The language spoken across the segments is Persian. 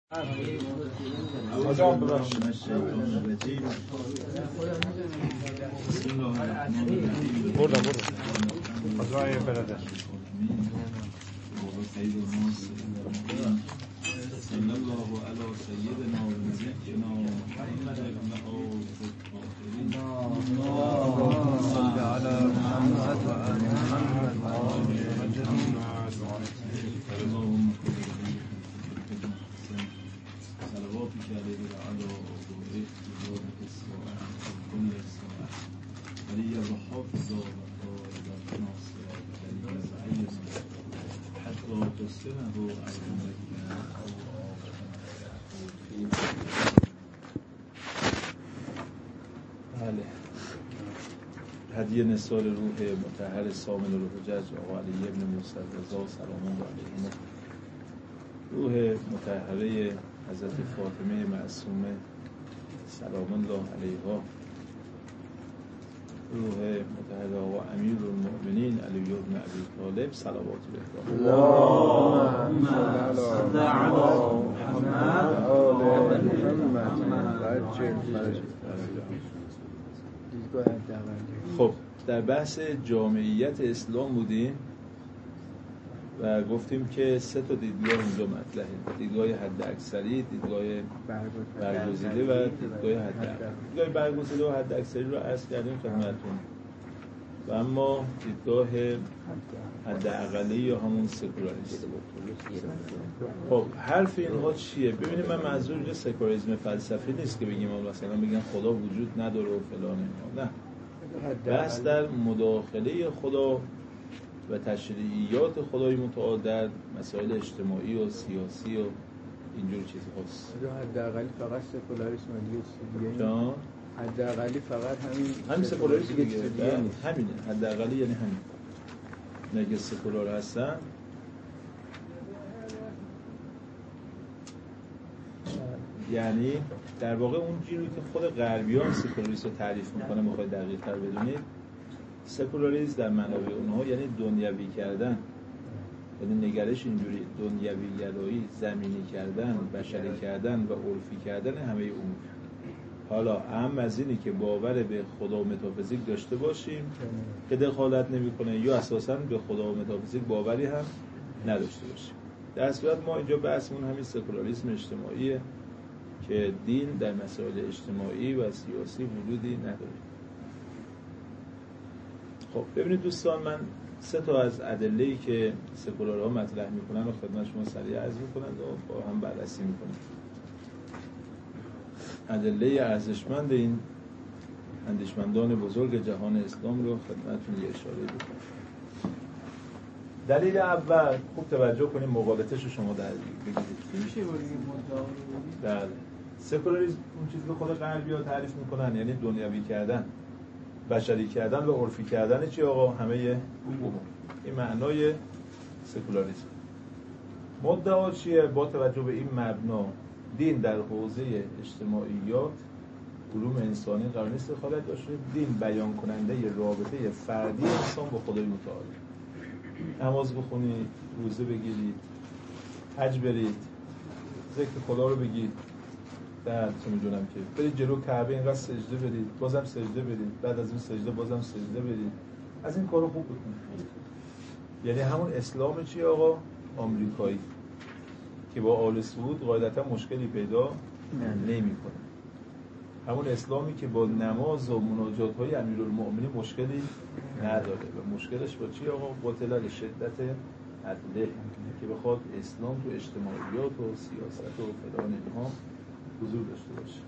بردم از رای برادر صلی الله علی سیدنا و نبینا محمد بن عوف الطاهرین اللهم صل علی محمد و آل محمد و آل اللهم صلواتی که علیه علی آبوئه بزرگ الساعه کل الساعه علی الحافظ و طالب ناصر علی زعیم حتی تسلمه و ارزمک بله. هدیه نثار روح مطهر سامن الحجج آقا علی ابن موسی رضا سلام الله علیه، روح مطهره حضرت فاطمه معصومه سلام الله علیها، روح مطهر آقا امیر المؤمنین علی بن ابی طالب صلوات الله اللهم صل علی محمد و آل محمد. خب در بحث جامعیت اسلام بودیم و گفتیم که 3 دیدگاه اینجا مطرحه: دیدگاه حد اکثری، دیدگاه برگزیده و دیدگاه حد اکثری. دیدگاه برگزیده و حد اکثری رو عرض کردیم خدمتتون و اما دیدگاه حد اقلی یا همون سکولاریسم. خب حرف اینها چیه؟ ببینید من منظور اینجا سکولاریسم فلسفی نیست که بگیم مثلا بگم خدا وجود نداره و فلان اینا، نه، بس در مداخله خدا و تشریعیات خدای متعال در مسائل اجتماعی و سیاسی و اینجور چیزهاست. حداقل فقط سکولاریسم دیگه جان حداقلی فقط همین سکولاریسم دیگه همینه. حداقلی یعنی همین. نگه سکولار هستن یعنی در واقع اون جوری که خود غربیان سکولاریسم رو تعریف میکنه، میخواید دقیق تر بدونید، سکولاریسم در منابع اونها یعنی دنیوی کردن، یعنی نگرش اینجوری دنیوی گرایی، زمینی کردن، بشری کردن و عرفی کردن همه امور. حالا اهم از اینی که باور به خدا و متافیزیک داشته باشیم که دخالت نمیکنه، یا اساساً به خدا و متافیزیک باوری هم نداشته باشیم. در صورت ما اینجا بحثمون همین سکولاریسم اجتماعیه که دین در مسائل اجتماعی و سیاسی وجودی نداره. خب ببینید دوستان، من 3 از ادله‌ای که سکولارها مطرح میکنن و خدمت شما سریع عرض میکنن و با هم بررسی میکنن. ادله ارزشمند این اندیشمندان بزرگ جهان اسلام رو خدمتتون یه اشاره بکنم. دلیل اول، خوب توجه کنید مقالطه‌اش رو شما در بگیرید. میشه بگیم مدعا. بله. سکولاریسم اون چیزی که خود غربی‌ها تعریف میکنن یعنی دنیوی کردن، بشری کردن و عرفی کردن چی آقا؟ همه امور. این معنای سکولاریسم. مدعا چیه؟ با توجه به این مبنا دین در حوزه اجتماعیات علوم انسانی قرار نیست دخالت داشته. دین بیان کننده رابطه فردی انسان با خدای متعال. نماز بخونید، روزه بگیرید، حج برید، ذکر خدا رو بگید، در چه میدونم که برید جلو کعبه اینقدر سجده برید، بازم سجده برید، بعد از این سجده بازم سجده برید، از این کارو خوب بکنید. یعنی همون اسلام چی آقا؟ آمریکایی که با آل سعود قاعدتا مشکلی پیدا نمی‌کنه. همون اسلامی که با نماز و مناجات‌های امیرالمؤمنین مشکلی نداره و مشکلش با چی آقا؟ با طلل شدت عدله که بخواد اسلام تو اجتماعیات و سیاست و فلان اینها حضور داشته باشه.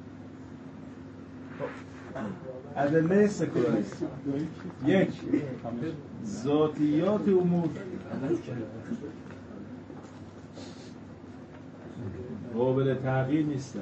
ادله سکولاریسم: 1. ذاتیات امور قابل تغییر نیستن.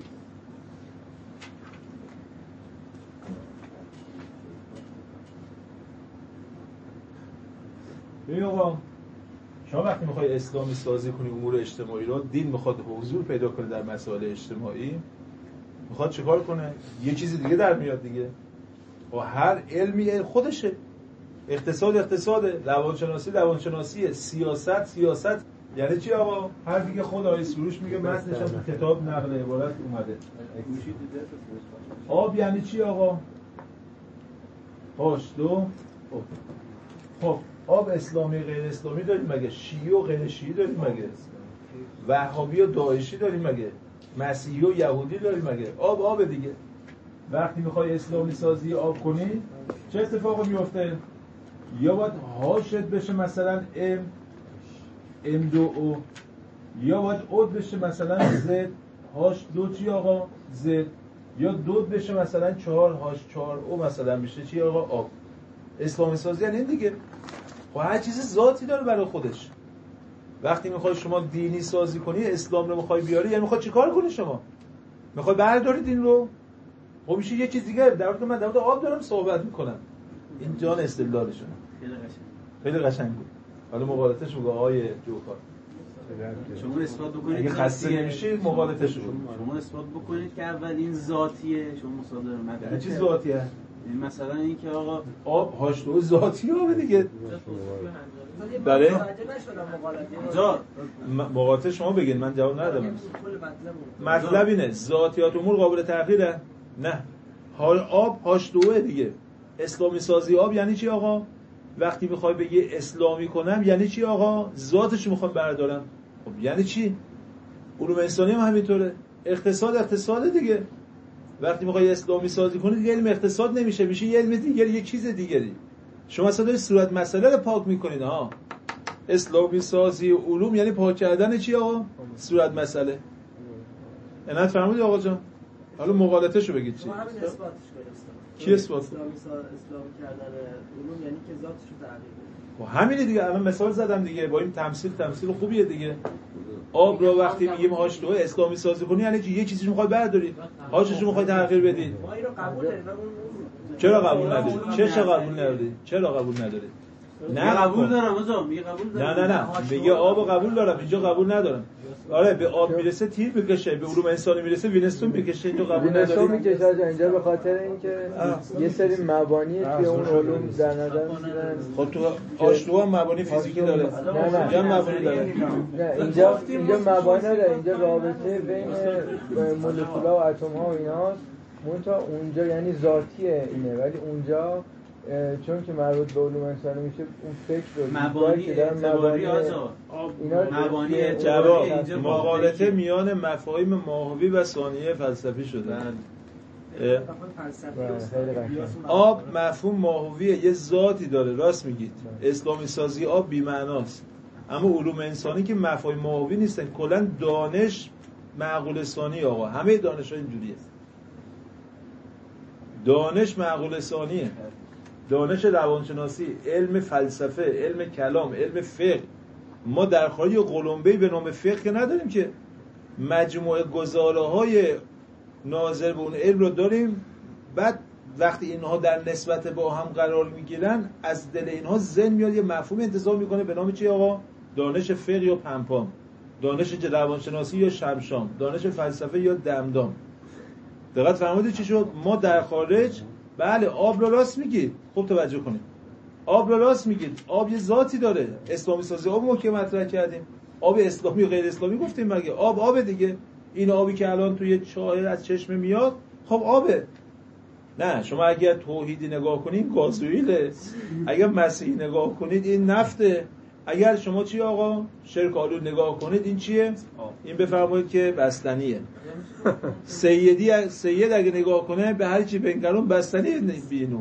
ببین آقا، شما وقتی میخوای اسلامی سازی کنی امور اجتماعی رو، دین میخواد حضور پیدا کنه در مسائل اجتماعی، میخواد چیکار کنه؟ یه چیزی دیگه در میاد دیگه. و هر علمی خودشه. اقتصاد اقتصاده، روانشناسی روانشناسیه، سیاست یعنی چی آقا؟ حرفی که خود آقای سروش میگه متنش هم تو کتاب نقل عبارت اومده. آب یعنی چی آقا؟ دو. خب آب اسلامی غیر اسلامی داریم مگه؟ شیعی و غیر شیعی داریم مگه؟ وهابی و داعشی داریم مگه؟ مسیحی و یهودی داریم مگه؟ آب دیگه. وقتی میخوای اسلامی سازی آب کنی چه اتفاقی میفته؟ یا باید هاشت بشه مثلا M2O، یا باید اود بشه مثلا Z هاش دو چی آقا؟ Z، یا دود بشه مثلا 4 هاش 4O مثلا میشه چی آقا؟ آب. اسلامی سازی یعنی این دیگه. خب هر چیز ذاتی داره برای خودش. وقتی میخوای شما دینی سازی کنی، اسلام رو میخوای بیاری، یعنی میخوای چیکار کنی شما؟ میخوای برداری دین رو؟ خب میشه یه چیز دیگه. در واقع من در مورد آب دارم صحبت میکنم. این جان استدلالشونه. خیلی قشنگ بود. حالا مقالطه‌ش میگه آقای جوکار. شما اثبات بکنید اگه خسته نمیشید مقالطه‌ش رو. شما اثبات بکنید که اول این ذاتیه، شما مصادره مطلب چه ذاتیه؟ مثلا این که آقا آب هاشتو ذاتی آب دیگه. بله؟ مقالطه شما بگین، من جواب ندادم. مطلب اینه ذاتیات امور قابل تغییره؟ نه. آب هاشتوه دیگه. اسلامی سازی آب یعنی چی آقا؟ وقتی میخوای بگی اسلامی کنم یعنی چی آقا؟ ذاتش میخوام بردارم. خب یعنی چی؟ علوم انسانی هم همینطوره. اقتصاد دیگه. وقتی میخوای اسلامی سازی کنی دیگه علم اقتصاد نمیشه، میشه یه علم دیگه، یه چیز دیگری. شما اصلا دارید صورت مسئله رو پاک میکنید ها. اسلامی سازی علوم یعنی پاک کردن چی آقا؟ صورت مسئله. عنایت فرمودید آقا جان؟ حالا مقالطه‌شو بگید چی؟ همین اثباتش کنید. کی اثبات؟ اسلامی کردن علوم یعنی که ذاتش رو تغییر بده. خب همینه دیگه. الان مثال زدم دیگه. با این تمثیل خوبیه دیگه. آب رو وقتی میگیم هاشتو اسلامی سازی کنی یعنی یه چیزی میخوای برداری، هاشش رو میخوای تغییر بدی. ما اینو قبول داریم. چرا قبول نداری؟ چرا قبول نداری؟ نه قبول دارم آقا، میگه قبول دارم. نه میگه آب قبول دارم، اینجا قبول ندارم. آره به آب میرسه تیر میکشه، به علوم انسانی میرسه وینستون میکشه، اینجا قبول نداری. وینستون میکشه اینجا به خاطر اینکه یه سری مبانی توی اون علوم در نظر میگیرن. خب تو آشتو هم مبانی فیزیکی داره. نه مبانی داره. نه اینجا مبانی داره. اینجا رابطه بین مولکول‌ها و اتم‌ها و ایناست. منتها اونجا یعنی ذاتیه اینه، ولی اونجا چون که مربوط به علوم انسانی میشه اون فکر رو مبانی اعتباری آزاد مبانی اعتباری اینجا مقالطه میان مفاهیم ماهوی و ثانیه فلسفی شده. آب مفهوم ماهویه، یه ذاتی داره. راست میگید. اسلامی سازی آب بی معناست. اما علوم انسانی که مفاهیم ماهوی نیستن، کلا دانش معقول ثانی آقا. همه دانش‌ها اینجوریه. دانش معقول ثانیه. دانش روانشناسی، علم فلسفه، علم کلام، علم فقه. ما در خارج قلمبه‌ای به نام فقه که نداریم که. مجموعه گزاره‌های ناظر به اون علم رو داریم. بعد وقتی اینها در نسبت با هم قرار میگیرن، از دل اینها ذهن میاد یه مفهوم انتزاع میکنه به نام چی آقا؟ دانش فقه یا پمپام، دانش روانشناسی یا شمشام، دانش فلسفه یا دمدام. دقت فرمودید چی شد؟ ما در خارج بله آب رو راست میگید. خوب توجه کنید. آب رو راست میگید. آب یه ذاتی داره. اسلامی سازی آب ما که مطرح کردیم. آب اسلامی و غیر اسلامی گفتیم مگه؟ آب دیگه. این آبی که الان توی چاه از چشمه میاد خب آبه. نه شما اگر توحیدی نگاه کنید گازوئیله. اگر مسیحی نگاه کنید این نفته. اگر شما چی آقا؟ شرک آلود نگاه کنید این چیه؟ این بفرمایید که بستنیه. سید اگه نگاه کنه به هر چی بنگرون بستنیه بینو.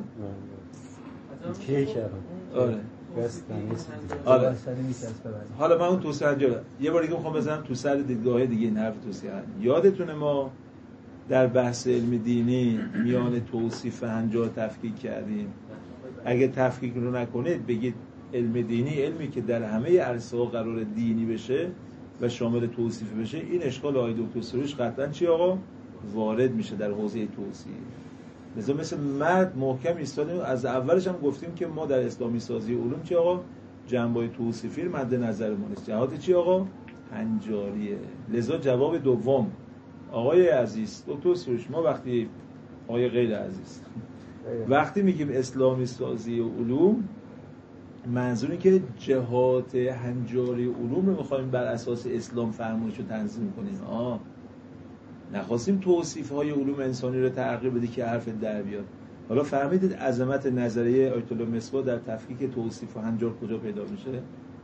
آره. آره. حالا من اون توسعه جاره یه بار دیگه میخوام بزنم تو سر دیدگاه دیگه این حرف توسعه. یادتونه ما در بحث علم دینی میان توصیف 50 تفکیک کردیم. اگه تفکیک رو نکنید بگید علم دینی علمی که در همه عرصه‌ها قرار دینی بشه و شامل توصیف بشه، این اشکال آقای دکتر سروش قطعاً چی آقا؟ وارد میشه در حوزه توصیف. لذا مثل مرد محکم ایستادیم. از اولش هم گفتیم که ما در اسلامی سازی علوم چی آقا؟ جنبه‌های توصیفی مد نظرمون است. جهات چی آقا؟ هنجاریه. لذا جواب دوم آقای عزیز دکتر سروش، ما وقتی آقای غیر عزیز وقتی میگیم اسلامی سازی علوم منظور این که جهات هنجاری علوم رو میخوایم بر اساس اسلام فرمایش رو تنظیم کنیم. نخواستیم توصیف‌های علوم انسانی رو تغییر بدی که حرف در بیاد. حالا فهمیدید عظمت نظریه آیت الله مصباح در تفکیک توصیف و هنجار کجا پیدا میشه؟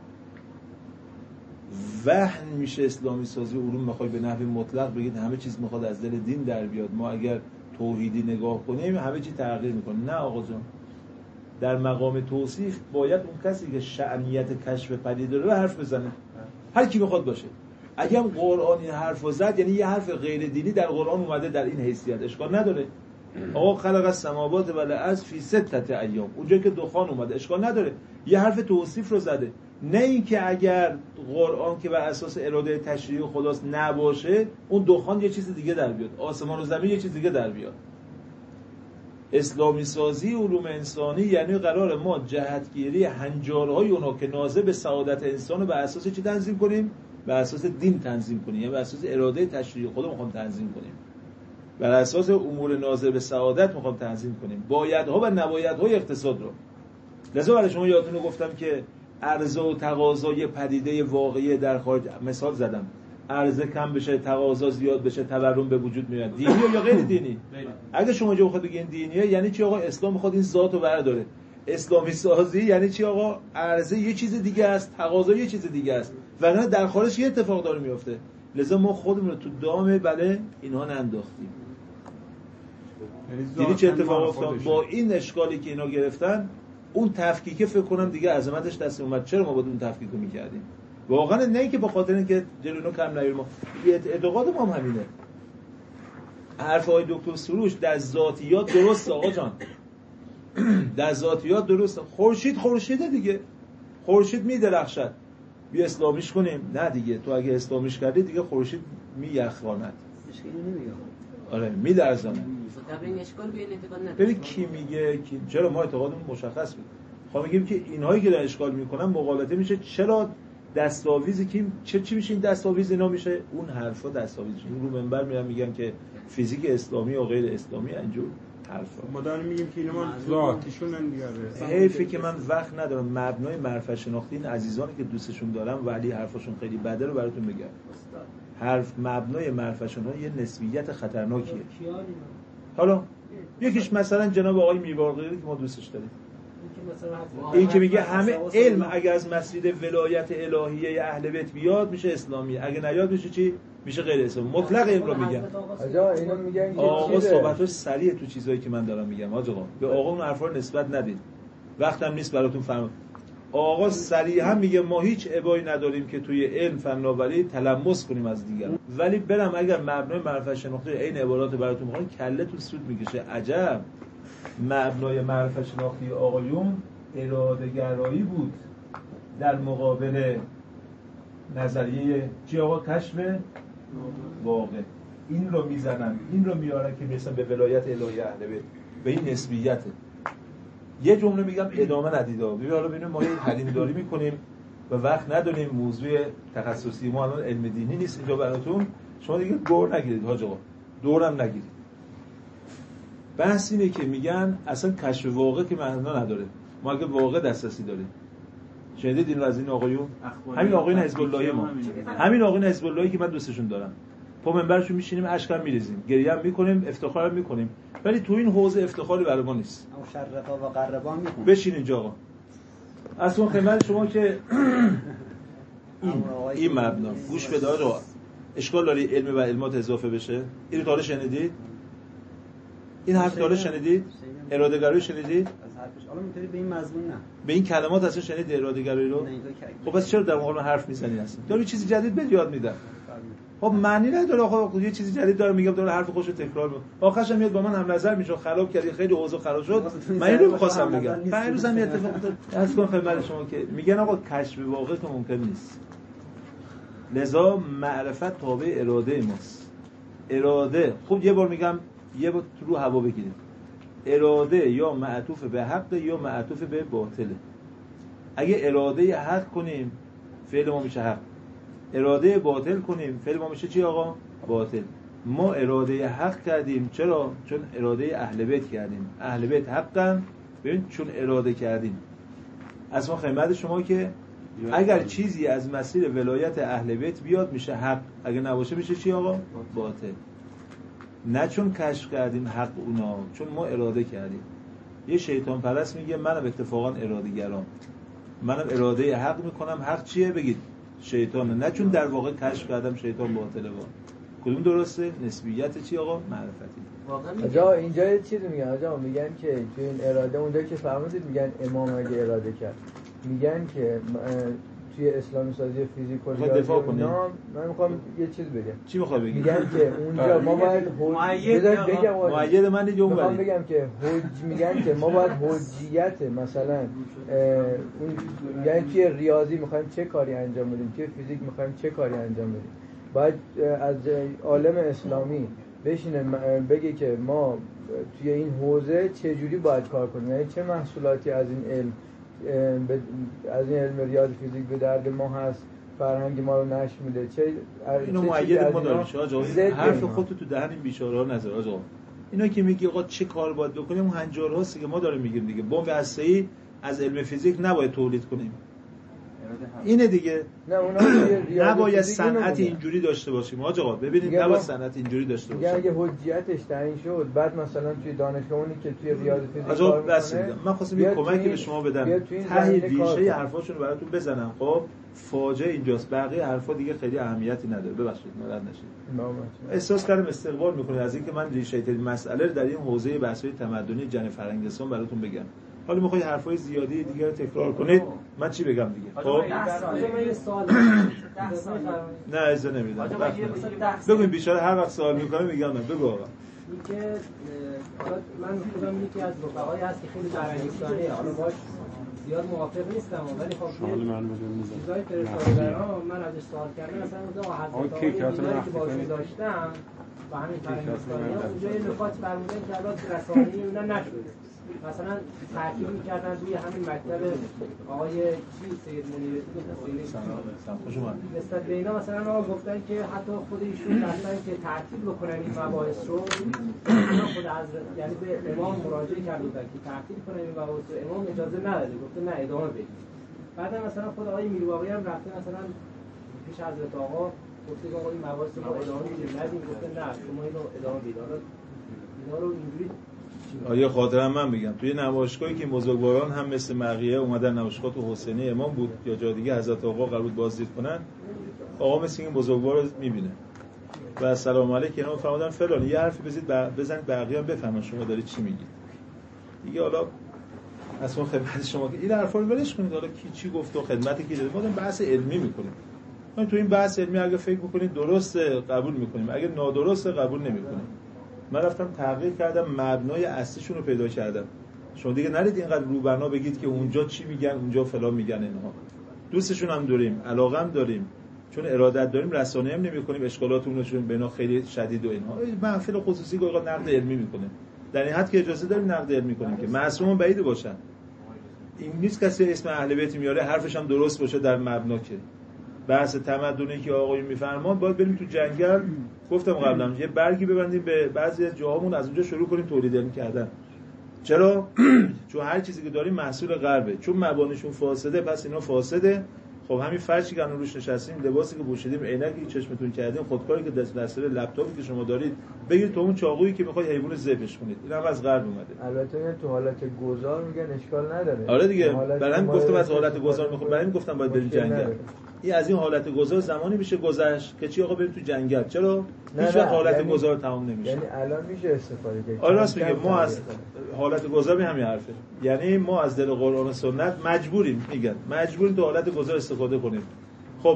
وهن میشه اسلامی سازی علوم میخوای به نحو مطلق بگید همه چیز میخواد از دل دین در بیاد، ما اگر توحیدی نگاه کنیم همه چی تغییر میکنه. نه آقا جان، در مقام توصیف باید اون کسی که شأنیت کشف پدیده رو حرف بزنه، هر کی بخواد باشه. اگه هم قرآن این حرفو زد یعنی یه حرف غیر دینی در قرآن اومده در این حیثیت، اشکال نداره. آقا خلق السماوات و الارض فی 6 ایام، اونجا که دخان اومده اشکال نداره، یه حرف توصیف رو زده. نه اینکه اگر قرآن که بر اساس اراده تشریعی خداست نباشه اون دخان یه چیز دیگه در بیاد، آسمان و زمین یه چیز دیگه در بیاد. اسلامی سازی علوم انسانی یعنی قرار ما جهتگیری هنجارهای اونا که ناظر به سعادت انسان رو بر اساس چی تنظیم کنیم؟ بر اساس دین تنظیم کنیم، یعنی بر اساس اراده تشریعی خدا میخوام تنظیم کنیم، بر اساس امور ناظر به سعادت میخوام تنظیم کنیم، بایدها و نبایدهای اقتصاد رو. لذا برای شما یادتونه گفتم که عرضه و تقاضای پدیده واقعی در خارج، مثال زدم، عرضه کم بشه تقاضا زیاد بشه تورم به وجود میاد. دینی یا غیر دینی؟ اگه شما جو بخواد بگین دینیه یعنی چی آقا؟ اسلام میخواد این ذات رو برداره. اسلامی سازی یعنی چی آقا؟ عرضه یه چیز دیگه است، تقاضا یه چیز دیگه است، وگرنه در خارج یه اتفاق داره میفته. لذا ما خودمون رو تو دام بله اینها ننداختیم. دیدی چه اتفاق افتاد با این اشکالی که اینا گرفتن؟ اون تفکیک فکر کنم دیگه عظمتش دست اومد. چرا ما باید اون تفکیک رو میکردیم؟ واقعا نه اینکه به خاطر اینکه جلوی کم نیاریم، ما اعتقاد ما هم همینه. حرفای دکتر سروش در ذاتیات درست آقا جان، در ذاتیات درست. خورشیده دیگه، خورشید میدرخشد، بیا اسلامیش کنیم. نه دیگه، تو اگه اسلامیش کردی دیگه خورشید مییخواند. مشکلی نمیگه. آره میلرزاند. طب این اشکال به این اعتقاد نداره. ببین کی میگه کی؟ چرا ما اعتقادمون مشخص بود. خب میگیم که اینهایی که در اشکال میکنن مغالطه میشه. چرا دستاویزی که چی میشه این دستاویز؟ اینا میشه اون حرفا دستاویز. این رو منبر میرن میگن که فیزیک اسلامی و غیر اسلامی اینجور حرفا. ما داریم میگیم که اینا ذاتیشونن دیگه. حیفه که من وقت ندارم مبنای معرفت شناختی این عزیزانی که دوستشون دارم ولی حرفاشون خیلی بده رو براتون بگم. حرف مبنای معرفت شناختی یه نسبیت خطرناکیه. حالا یکیش مثلا جناب آقای میرباقری که ما دوستش داریم، این که میگه همه علم اگر از مسجد ولایت الهیه اهل بیت بیاد میشه اسلامی، اگه نیاد میشه چی؟ میشه غیر اسلامی. مطلق علم رو میگن. آقا اینو میگن که آقا صحبتاش سریع تو چیزایی که من دارم میگم. آقا به آقا اون حرفا رو نسبت ندید، وقتم نیست براتون فهم. آقا صریحا میگه ما هیچ ابایی نداریم که توی علم فناوری تلمس کنیم از دیگران، ولی برم اگر مبنای معرفت شناختی این عبارات براتون میخوام کله‌تون سود میکشه. عجب، مبنای معرفت شناختی آقایون اراده گرایی بود در مقابل نظریه چی آقا؟ کشف واقع. این رو میزنن، این رو میارن که میرسن به ولایت الهی اهل بیت، به این نسبیته. یه جمله میگم ادامه ندید. حالا ببینیم ما یه حلیم داری میکنیم و وقت نداریم، موضوع تخصصی ما الان علم دینی نیست اینجا براتون. شما دیگه دور نگیرید حاج آقا، دورم نگیرید. بحث اینه که میگن اصلا کشف واقع که معنا نداره، ما اگه واقع دسترسی داریم. شنیدید این رو از این آقایون؟ همین آقایون حزب اللهی ما، همین آقایون حزب اللهی که من دوستشون دارم، پا منبرشون میشینیم اشکم میریزیم، گریه هم میکنیم، افتخار هم میکنیم، ولی تو این حوزه افتخاری برای ما نیست. مشرفا و قربان میکنیم. بشین اینجا آقا. اصلا خدمت شما که این مبنا گوش بده آقا. اشکال داری علم و علمات اضافه بشه؟ این رو شنیدید؟ این حرف داره شنیدید؟ اراده گرایی شنیدید؟ حالا میتونی به این مضمون نه. به این کلمات اصلا شنیدید اراده گرایی رو؟ خب پس چرا در مقابل حرف میزنید اصلا؟ داری چیزی جدید به یاد میدن. خب معنی نداره آقا، یه چیزی جدید داره میگم، داره حرف خوش رو تکرار میکنه. آخرش میاد با من هم نظر میشه، خراب کردی، خیلی اوضاع خراب شد. من اینو می‌خواستم بگم. هنوز هم اتفاق افتاد. از کن خدمت شما که میگن آقا کشف واقع که ممکن نیست. لذا معرفت تابع اراده ماست. اراده خب یه بار میگم، یه بار رو هوا بگیریم. اراده یا معطوف به حق یا معطوف به باطله. اگه اراده حق کنیم فعل ما میشه حق، اراده باطل کنیم فعل ما میشه چی آقا؟ باطل. ما اراده حق کردیم. چرا؟ چون اراده اهل بیت کردیم. اهل بیت حقن. ببین چون اراده کردیم اصلا خدمت شما که اگر چیزی از مسیر ولایت اهل بیت بیاد میشه حق، اگر نباشه میشه چی آقا؟ باطل. نه چون کشف کردیم حق اونا، چون ما اراده کردیم. یه شیطان پرست میگه منم اتفاقا اراده گرام، منم اراده حق میکنم. حق چیه؟ بگید شیطانه. نه چون در واقع کشف کردم شیطان باطله. کدوم درسته؟ نسبیت چی آقا؟ معرفتی. آجا اینجا یه چیزی میگن، آجا میگن که تو این اراده اونجا که فرمودید میگن امام اگه اراده کرد، میگن که توی اسلامی سازی فیزیک و ریاضی اینا، من میخوام یه چیز بگم. چی میخوای بگی؟ میگن که اونجا ما باید معید من دیگه اون میخوام بگم که میگن که ما باید حجیت مثلا یعنی توی ریاضی میخوایم چه کاری انجام بدیم، توی فیزیک میخوایم چه کاری انجام بدیم، باید از عالم اسلامی بشینه بگه که ما توی این حوزه چه جوری باید کار کنیم، یعنی چه محصولاتی از این علم ریاضی فیزیک به درد ما هست، فرهنگ ما رو نشر میده. اینو معید ما داریم آقا. حرف خودت تو دهن این بیچاره‌ها نذار آقا. اینا که میگی آقا چه کار باید بکنیم، اون هنجارهاست که ما داریم میگیم دیگه. بمب هسته‌ای از علم فیزیک نباید تولید کنیم. اینه دیگه. نه اونا نباید صنعت اینجوری داشته باشیم آقا. ببینید نباید صنعت اینجوری داشته باشیم. اگه حجیتش تعیین شد بعد مثلا توی دانشگاه اونی که توی ریاضی فیزیک کار میکنه، من خواستم یه کمکی به شما بدم ته ریشه حرفاشون رو براتون بزنم. خب فاجعه اینجاست، بقیه حرفا دیگه خیلی اهمیتی نداره. ببخشید ناراحت نشید. احساس کردم استقبال میکنید از اینکه من ریشه ترین مسئله رو در این حوزه بحث‌های تمدنی جن فرنگستان براتون بگم. حالا میخوای حرفای زیادی دیگه رو تکرار کنید، من چی بگم دیگه؟ خب نه اجازه نمیدم. بگو بیچاره هر وقت سوال میکنه میگم نه. بگو آقا. اینکه حالا من خودم یکی از رفقایی هست که خیلی فرهنگستانه، حالا باش زیاد موافق نیستم ولی خب چیزای فرستاده‌ها من ازش سوال کردم، مثلا اونجا حضرت که باشون داشتم و همین فرهنگستانی ها اونجا یه نکات فرمودن که الان رسانه‌ای اونا نشده، مثلا تاکید می‌کردن روی همین مکتب آقای سید منیرالدین نسبت به اینا، مثلا ما گفتن که حتی خود ایشون مثلا که تعطیل بکنن این مباحث رو، خود حضرت یعنی به امام مراجعه کرده بودن که تعطیل کنن این مباحث رو، امام اجازه نداده، گفته نه ادامه بدید. بعد مثلا خود آقای میرواقی هم رفته مثلا پیش حضرت آقا گفته که آقا این مباحث رو ادامه بدید، ندید، گفته نه شما اینو ادامه بدید. اینا رو اینجوری آیا خاطرم من بگم توی نمایشگاهی که بزرگواران هم مثل مقیه اومدن نمایشگاه تو حسینی امام بود یا جای دیگه حضرت آقا قرار بود بازدید کنن، آقا مثل این بزرگوار رو میبینه و سلام علیک اینا فرمودن فلان یه حرفی بزنید بقیه هم بفهمن شما دارید چی میگید دیگه. حالا اصلا خدمت شما که این حرفا رو ولش کنید، حالا کی چی گفت و خدمتی کی داد، ما داریم بحث علمی میکنیم. ما تو این بحث علمی اگه فکر میکنید درسته قبول میکنیم، اگه نادرسته قبول نمیکنیم. من رفتم تحقیق کردم، مبنای اصلیشون رو پیدا کردم. شما دیگه نرید اینقدر رو بنا بگید که اونجا چی میگن اونجا فلان میگن. اینها دوستشون هم داریم، علاقه هم داریم، چون ارادت داریم رسانه هم نمی‌کنیم، اشکالاتمون رو چون بنا خیلی شدید و اینها. محفل خصوصی گاهی نقد علمی میکنه، در این حد که اجازه داریم نقد علمی کنیم که معصوم بعید باشن. این نیست کسی اسم اهل بیت میاره حرفش هم درست باشه در مبنا که بحث تمدنی که آقایون میفرمان باید بریم تو جنگل. گفتم قبلا یه برگی ببندیم به بعضی از جاهامون، از اونجا شروع کنیم تولید علم کردن. چرا؟ چون هر چیزی که داریم محصول غربه، چون مبانیشون فاسده پس اینا فاسده. خب همین فرشی که روش نشستیم، لباسی که پوشیدیم، عینکی که چشمتون کردیم، خودکاری که دستور لپتاپی که شما دارید، بگید تو اون چاقویی که میخواد حیوان ذبحش کنید، این هم از غرب اومده. البته تو حالت گذار میگن اشکال نداره. آره دیگه، برام گفتم از حالت گذار میخوام، برام گفتم باید بریم جنگل. این از این حالت گذار زمانی میشه گذشت که چی آقا بریم تو جنگل. چرا؟ هیچ وقت حالت گذار تمام نمیشه. یعنی الان میشه استفاده کرد. آره راست میگه، ما از حالت گذار به همین حرفه. یعنی ما از دل قرآن و سنت مجبوریم، میگن مجبوریم تو حالت گذار استفاده کنیم. خب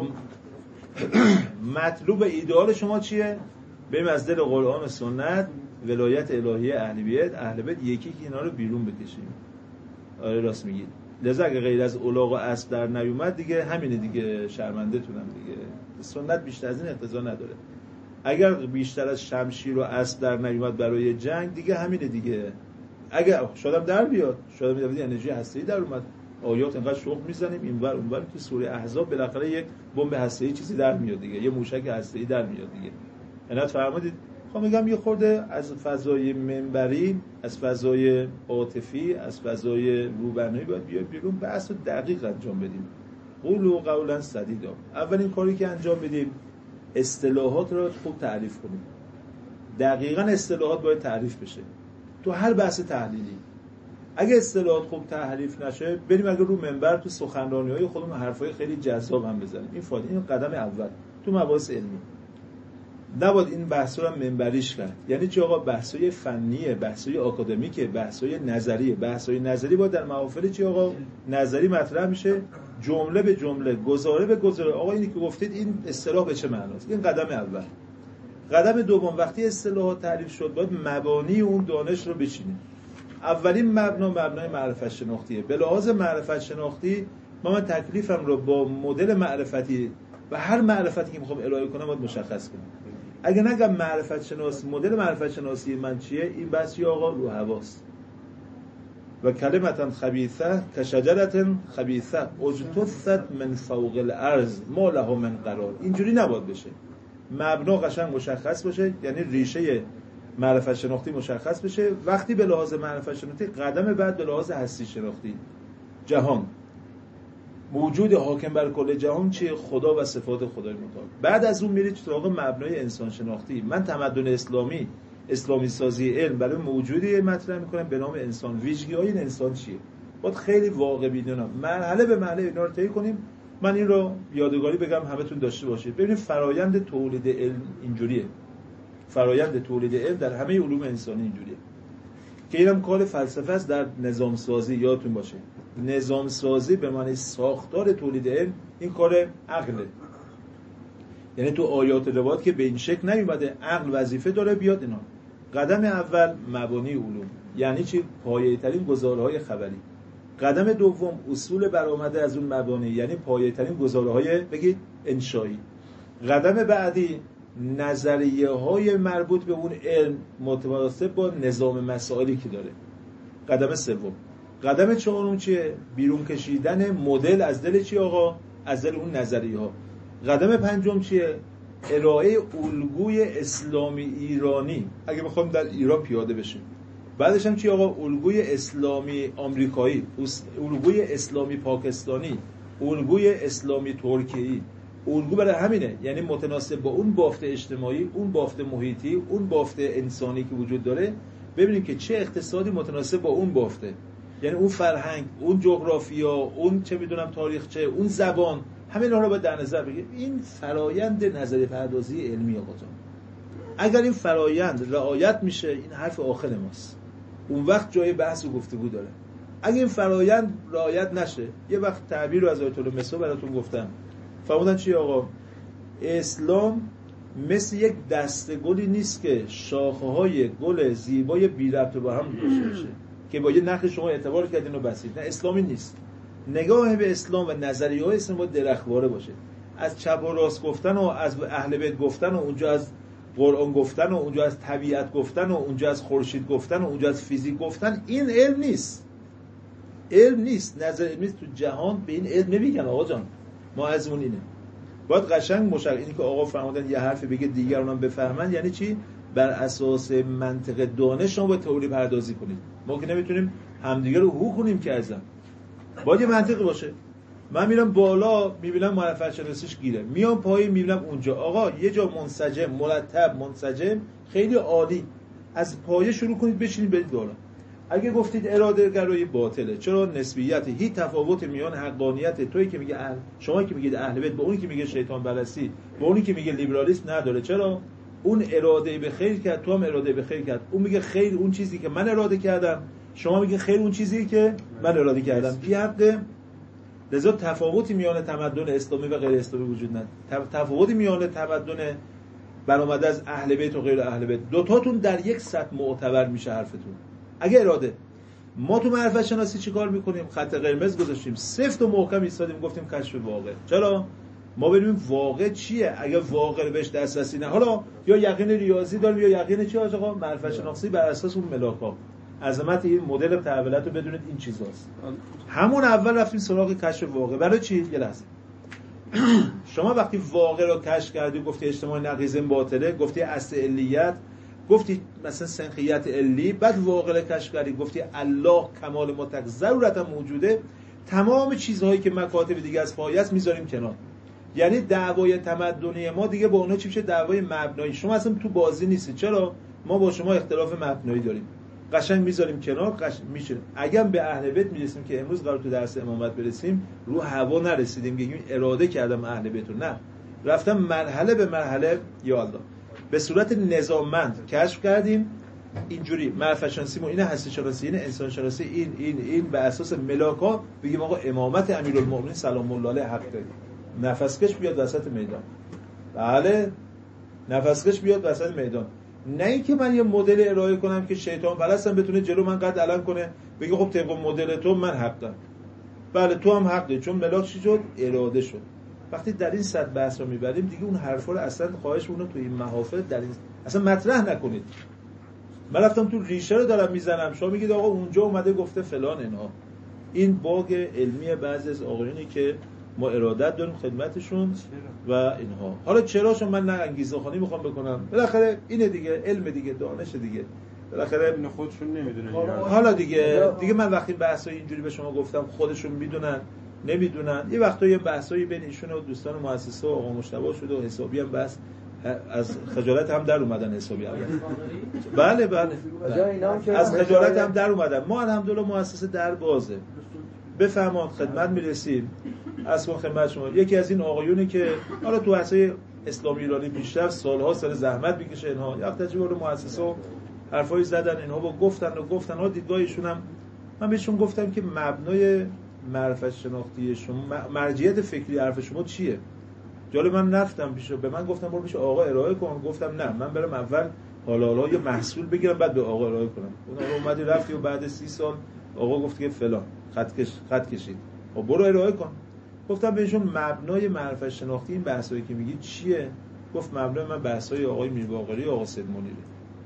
مطلوب ایدئال شما چیه؟ بریم از دل قرآن و سنت، ولایت الهیه اهل بیت یکی که اینا رو بیرون بکشیم. آره راست میگید. لذا اگه غیر از الاغ و اسب در نیومد دیگه همینه دیگه، شرمنده تونم دیگه. سنت بیشتر از این اقتضا نداره. اگر بیشتر از شمشیر و اسب در نیومد برای جنگ دیگه همینه دیگه. اگه شادم در بیاد، شادم بیاد انرژی هسته‌ای در اومد، آیات انقدر شوق میزنیم اینور اونور، تو سوره احزاب بالاخره یک بمب هسته‌ای چیزی در میاد دیگه، یه موشک هسته‌ای در میاد دیگه. عنایت فرمودید خب میگم یه خورده از فضای منبری، از فضای عاطفی، از فضای روبنایی باید بیایم بیرون، بحث رو دقیق انجام بدیم. قولوا قولا سدیدا. اولین کاری که انجام بدیم اصطلاحات رو خوب تعریف کنیم. دقیقاً اصطلاحات باید تعریف بشه تو هر بحث تحلیلی. اگه اصطلاحات خوب تعریف نشه، بریم اگه رو منبر تو سخنرانی‌های خودمون حرفای خیلی جذاب هم بزنیم. این فایده، این قدم اول تو مباحث علمی. نباید این بحث رو منبریش کرد. یعنی چه آقا؟ بحث‌های فنیه، بحث‌های آکادمیکه، بحث‌های نظریه. بحث‌های نظری باید در محافل چه آقا؟ نظری مطرح میشه، جمله به جمله، گزاره به گزاره. آقا اینی که گفتید این اصطلاح به چه معناست؟ این قدم اول. قدم دوم، وقتی اصطلاحات تعریف شد، باید مبانی اون دانش رو بچینیم. اولین مبنای معرفت شناختیه. به لحاظ معرفت شناختی من تکلیفم رو با مدل معرفتی و هر معرفتی که میخوام ارائه کنم باید مشخص کنم. اگه نگم معرفت شناسی، مدل معرفت شناسی من چیه، این بحث آقا رو حواس و کلمتن خبیثه کشجرتن خبیثه اجتثت من فوق الارض ما له من قرار. اینجوری نباید بشه. مبنا قشنگ مشخص باشه، یعنی ریشه معرفت شناختی مشخص بشه. وقتی به لحاظ معرفت شناختی، قدم بعد به لحاظ هستی شناختی، جهان، موجود حاکم بر کل جهان چیه؟ خدا و صفات خدای متعال. بعد از اون میرید سراغ مبنای انسان شناختی. من تمدن اسلامی سازی علم برای موجودی مطرح میکنم به نام انسان. ویژگی‌های این انسان چیه؟ باید خیلی واقع بینانه مرحله به مرحله اینا رو طی کنیم. من این رو یادگاری بگم همتون داشته باشید. ببینید فرایند تولید علم اینجوریه. فرایند تولید علم در همه علوم انسانی اینجوریه که اینم کار فلسفه است. در نظام سازی یادتون باشه، نظام سازی به معنی ساختار تولید علم این کار عقله. یعنی تو آیات روایات که به این شکل نیومده، عقل وظیفه داره بیاد اینا. قدم اول مبانی علوم، یعنی چی؟ پایه‌ای ترین گزاره‌های خبری. قدم دوم اصول برآمده از اون مبانی، یعنی پایه‌ای ترین گزاره‌های بگید انشایی. قدم بعدی نظریه‌های مربوط به اون علم متناسب با نظام مسائلی که داره. قدم سوم. قدم چهارم چیه؟ بیرون کشیدن مدل از دل چی آقا؟ از دل اون نظریه‌ها. قدم پنجم چیه؟ ارائه الگوی اسلامی ایرانی اگه بخوام در ایران پیاده بشه. بعدش هم چی آقا؟ الگوی اسلامی آمریکایی، الگوی اسلامی پاکستانی، الگوی اسلامی ترکیه‌ای. الگو برای همینه، یعنی متناسب با اون بافت اجتماعی، اون بافت محیطی، اون بافت انسانی که وجود داره. ببینیم که چه اقتصادی متناسب با اون بافته، یعنی اون فرهنگ، اون جغرافیا، اون چه میدونم تاریخچه، اون زبان، همین رو باید در نظر بگیریم. این فرایند نظریه پردازی علمی آقا جان. اگر این فرایند رعایت میشه، این حرف آخر ماست، اون وقت جای بحث و گفتگو داره. اگه این فرایند رعایت نشه، یه وقت تعبیر رو از آیت الله مصری براتون گفتم، فرمودن چی آقا؟ اسلام مثل یک دسته گلی نیست که شاخه‌های گل زیبای بی ربط به هم داشته باشه که با یه نخل شما اعتبار کردین و بسید. نه، اسلامی نیست. نگاه به اسلام و نظریه‌های اسلام باید درخواره باشه. از چپ و راست گفتن و از اهل بیت گفتن و اونجا از قرآن گفتن و اونجا از طبیعت گفتن و اونجا از خورشید گفتن و اونجا از فیزیک گفتن، این علم نیست. علم نیست. نظر علمی تو جهان به این علم نمیگن آقا جان. ما ازمون اینه. باید قشنگ اینی که آقا فرمودن یه حرفی بگه دیگران هم بفهمن، یعنی چی؟ بر اساس منطق دانش شما باید تئوری پردازی کنید. ما که نمیتونیم همدیگه رو هو کنیم که ازم. باید یه منطقی باشه. من میرم بالا میبینم معرفت شناسیش گیره، میام پایین میبینم اونجا آقا یه جا منسجم، مرتب، منسجم، خیلی عالی. از پایه شروع کنید بشینید برید بالا. اگه گفتید اراده گرایی باطله، چرا؟ نسبیت، هیچ تفاوت میان حقانیت تویی که میگه شما که میگید اهل بیت با اونی که میگه شیطان پرستی، با اونی که میگه لیبرالیسم نداره. چرا؟ اون اراده به خیر کرد، تو هم اراده به خیر کرد. اون میگه خیر اون چیزی که من اراده کردم، شما میگه خیر اون چیزی که من اراده کردم. بی حق. لذا تفاوتی میان تمدن اسلامی و غیر اسلامی وجود نداره. تفاوتی میان تمدن برآمده از اهل بیت و غیر اهل بیت، دو تاتون در یک سطح معتبر میشه حرفتون. اگه اراده. ما تو معرفت شناسی چیکار میکنیم؟ خط قرمز گذاشتیم، سفت و محکم ایستادیم، گفتیم کشف واقع. چرا؟ ما ببینیم واقع چیه. اگه واقع بهش دسترسی نه، حالا یا یقین ریاضی داریم یا یقین چی آقا؟ معرفت شناسی بر اساس اون ملاک‌ها. عظمت این مدل تحولات رو بدونید این چیزاست. همون اول رفتیم سراغ کشف واقع. برای چی؟ یه لحظه. شما وقتی واقع رو کشف کردی، گفتی اجتماع نقیض باطله، گفتی اصل علیت، گفتی مثلا سنخیت علی، بعد واقعه کشف کردی گفتی الله کمال مطلق ضرورتا موجوده، تمام چیزهایی که مکاتب دیگه از پایه است میذاریم کنار. یعنی دعوای تمدنی ما دیگه با اونها چی میشه؟ دعوای مبنایی. شما اصلا تو بازی نیستی. چرا؟ ما با شما اختلاف مبنایی داریم، قشنگ میذاریم کنار، میشه. اگر به اهل بیت میرسیم که امروز قرار تو درس امامت برسیم، رو هوا نرسیدیم بگیم اراده کردم اهل بیت رو، نه، رفتم مرحله به مرحله یا الله به صورت نظاممند کشف کردیم. اینجوری معرفت شناسی ما، این هستی شناسی، این انسان شناسی، این به اساس ملاکا بگیم آقا امامت امیرالمومنین سلام الله علیه حق داریم. نفسکش بیاد وسط میدان. بله، نفسکش بیاد وسط میدان. نه اینکه من یه مدل ارائه کنم که شیطان پرستم بتونه جلو من قد علم کنه بگه خب طبق مدل تو من حق دارم. بله تو هم حق داری، چون ملاک چی شد؟ اراده شد. وقتی در این سطح بحث رو میبریم دیگه اون حرفا رو اصلا خواهش اون رو تو این محافل در این اصلا مطرح نکنید. من رفتم تو ریشه رو دارم میزنم، شما میگید آقا اونجا اومده گفته فلان. اینها این باگ علمی بعضی از آقایونی که ما ارادت داریم خدمتشون و اینها. حالا چراشون من نه انگیزه خانی میخوام بکنم، بالاخره اینه دیگه، علم دیگه، دانش دیگه، بالاخره این خودشون نمیدونن. حالا دیگه من وقتی بحثای اینجوری به شما گفتم خودشون میدونن نمیدونن. یه وقتا یه بحثایی بین ایشون و دوستان مؤسسه و آقا مجتبی شده و حسابی هم بحث از خجالت هم در اومدن حسابی هم. بله از خجالت هم در اومدن. ما الحمدلله مؤسسه در بازه، بفرمایید خدمت میرسیم. از خدمت شما یکی از این آقایونی که حالا تو حسای اسلامی ایرانی بیشتر سالها سر زحمت میکشه، اینها یک تجربه رو مؤسسه و حرفایی زدن، اینها با گفتن ها دیدگاهشون هم من بهشون گفتم که مبنای معرفت شناختی شما، مرجعیت فکری حرف شما چیه؟ جالب من رفتم به من گفتم برو پیش آقا ارائه کن. گفتم نه، من برم اول حالا یه محصول بگیرم بعد به آقا ارائه کنم. اون آقا اومدی رفتی و بعد 30 سال آقا گفت که فلان خط کشید، برو ارائه کن. گفتم بهشون مبنای معرفت شناختی این بحثایی که میگی چیه؟ گفت مبنای من بحثای آقای میرباقری و آقا سید منیره.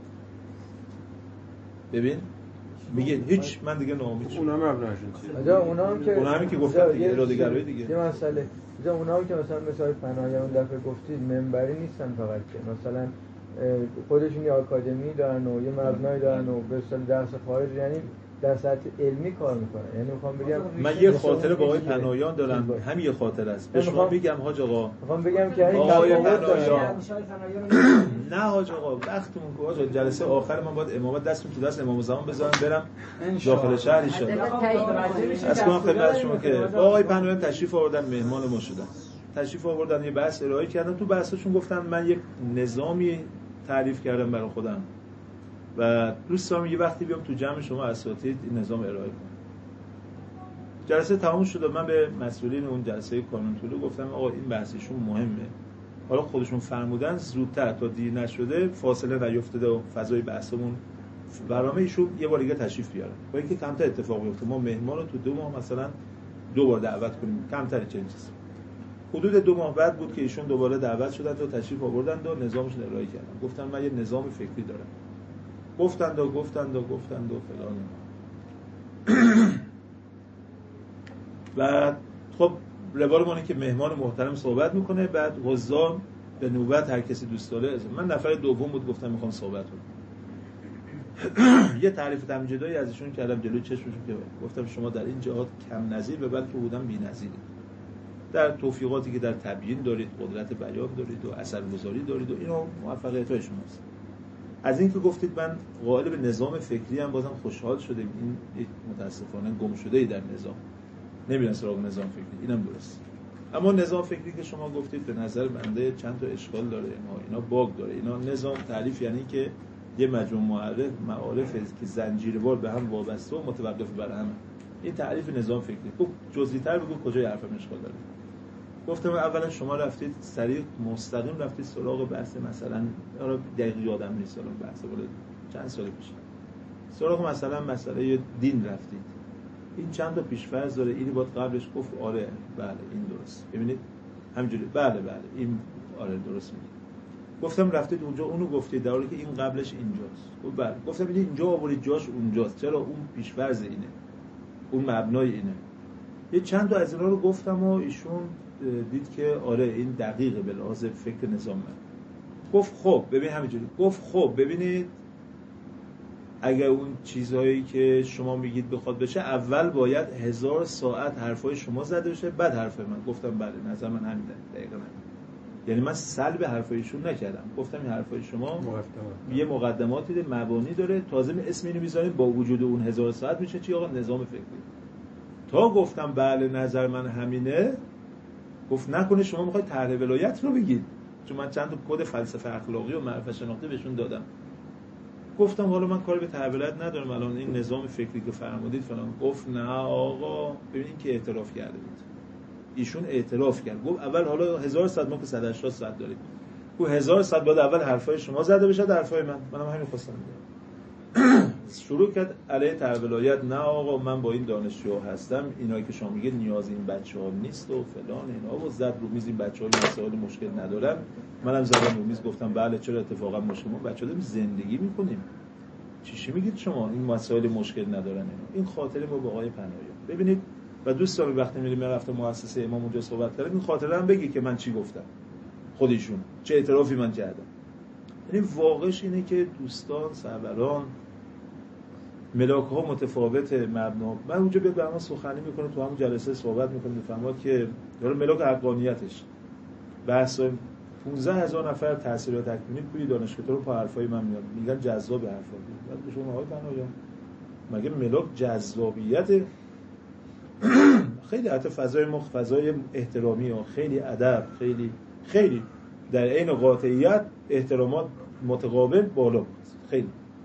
ببین میگه هیچ، من دیگه ناامید شدم. اونا مبناشون چیه؟ اونا همین که گفتم دیگه اراده‌گرایی دیگه. یه مسئله اونا که مثلا مثلا پناهیان اون دفعه گفتید منبری نیستن فقط، که مثلا خودشون یه آکادمی دارن و یه مبنایی دارن و به اصطلاح درس خارج، یعنی در سطح علمی کار میکنن. یعنی میخوام بگم من یه خاطره با آقای پناهیان دارم، همین یه خاطره است. به شما میگم حاج آقا، میخوام بگم که این آقای تفاوت پناهیان نه حاج آقا، وقتمون که حاج جلسه آخر من باید امامت دستم تو دست امام زمان بذارم برم داخل شهر ان شاء الله. از کنم خدمت شما که آقای پناهیان تشریف آوردن، مهمان ما شدن، تشریف آوردن، یه بحث ارائه کردن. تو بحثشون گفتم من یک نظامی تعریف کردم برای خودم و دوست دارم یه وقتی بیام تو جمع شما اساتید این نظام ارائه کنم. جلسه تموم شد و من به مسئولین اون جلسه کانون طلوع گفتم آقا این بحثشون مهمه، حالا خودشون فرمودن زودتر تا دیر نشده فاصله نیفتاده و فضای بحثمون برنامه ایشون یه بار دیگه تشریف بیارن با اینکه کمتر اتفاق میفته. ما مهمان رو تو 2 ماه مثلا 2 بار دعوت کنیم، کمتر چنین چیزی. حدود 2 ماه بعد بود که ایشون دوباره دعوت شدن و تشریف آوردن و نظامشون ارائه کردن. گفتم من یه نظام فکری دارم. گفتند و فلان. بعد خب روال مونه که مهمان محترم صحبت میکنه، بعد حضار به نوبت هر کسی دوست داره. من نفر دوم بود، گفتم میخوام صحبت کنم. یه تعریف تمجیدایی از ایشون کردم جلوی چشمشون که گفتم شما در این جهات کم نظیر به بلکه بودن بی‌نظیرید. در توفیقاتی که در تبیین دارید، قدرت بیان دارید و اثرگذاری دارید و اینا موفقیت‌های شماست. از این که گفتید من قائل به نظام فکری هم بازم خوشحال شدم. این متاسفانه گم شده‌ای در نظام، نمیرن سراغ نظام فکری، اینم درست. اما نظام فکری که شما گفتید به نظر بنده چند تا اشکال داره، اینا باگ داره. اینا نظام تعریف یعنی که یه مجموعه معارف که زنجیروار به هم وابسته و متوقف بر هم. این تعریف نظام فکری. خب جزئی‌تر بگو کجای حرفم اشکال داره. گفتم اولا شما رفتید سریع مستقیم رفتید سراغ بحث، مثلا دقیق یادم نیست سراغ بحث ولی چند سال پیش سراغ مثلا مسئله دین رفتید. این چند تا پیش‌فرض داره، اینی باید قبلش گفت آره بله این درست. ببینید همینجوری بله این آره درست میگه. گفتم رفتید اونجا اونو گفتید در حالی که این قبلش اینجاست. خب بله گفتم ببینید اینجا آورید جاش اونجاست. چرا؟ اون پیش‌فرض اینه، اون مبنای اینه. یه چند تا از اینا رو گفتم و ایشون دید که آره این دقیقه به لحاظ فکر نظام من. گفت خب ببین همینجوری، گفت خب ببینید اگر اون چیزهایی که شما میگید بخواد بشه، اول باید 1000 ساعت حرفای شما زده بشه بعد حرف من. گفتم بله نظر من همینه، دقیقاً همین. یعنی من سلب حرفایشون نکردم، گفتم این حرفای شما یه مقدماتی ده، مبانی داره، تازه اسم اینو میذارید با وجود اون 1000 ساعت میشه چی آقا؟ نظام فکری. تا گفتم بله نظر من همینه، گفت نکنه شما میخواید طرح ولایت رو بگید، چون من چند تا کد فلسفه اخلاقی و معرفت شناختی بهشون دادم. گفتم حالا من کاری به طرح ولایت ندارم، الان این نظام فکری که فرمودید فلان. گفت نه آقا ببینید که اعتراف کرده بود، ایشون اعتراف کرد، گفت اول حالا 1000 ساعت ما که 180 ساعت داریم، گفت 1000 ساعت بعد اول حرفای شما زده بشه در حرفای منم همین خواستم بگم. شروع کرد علیه طرح ولایت، نه آقا من با این دانشجو هستم، اینایی که شما میگید نیاز این بچه‌ها نیست و فلان اینا، و زد رو میز این بچه‌ها مسائل مشکل ندارن. منم زدم رو میز گفتم بله چرا اتفاقا مشکل، ما بچه‌ها داریم زندگی میکنیم، چی میگید شما این مسائل مشکل ندارن این خاطره ما با آقای پناهیان. ببینید و دوستان وقتی میریم رفتم مؤسسه امام اونجا صحبت کردم، این خاطره هم بگی که من چی گفتم، خودشون چه اعترافی من کردم. یعنی واقعش اینه که دوستان سروران ملاک ها متفاوت مبنا. من اونجا به برنامه سخنی میکنه، تو همون جلسه صحبت میکنه، میفهماد که داره ملاک حقانیتش بحث 15000 نفر تحصیلات تکوینی توی دانشگاه رو پا حرفای من میاد، میگن جذاب حرفا. بعد به شما آقای پناهیان مگه ملاک جذابیت خیلی حتی فضای احترامی ها، خیلی ادب، خیلی در عین قاطعیت احترامات متقابل بالا بود. خیلی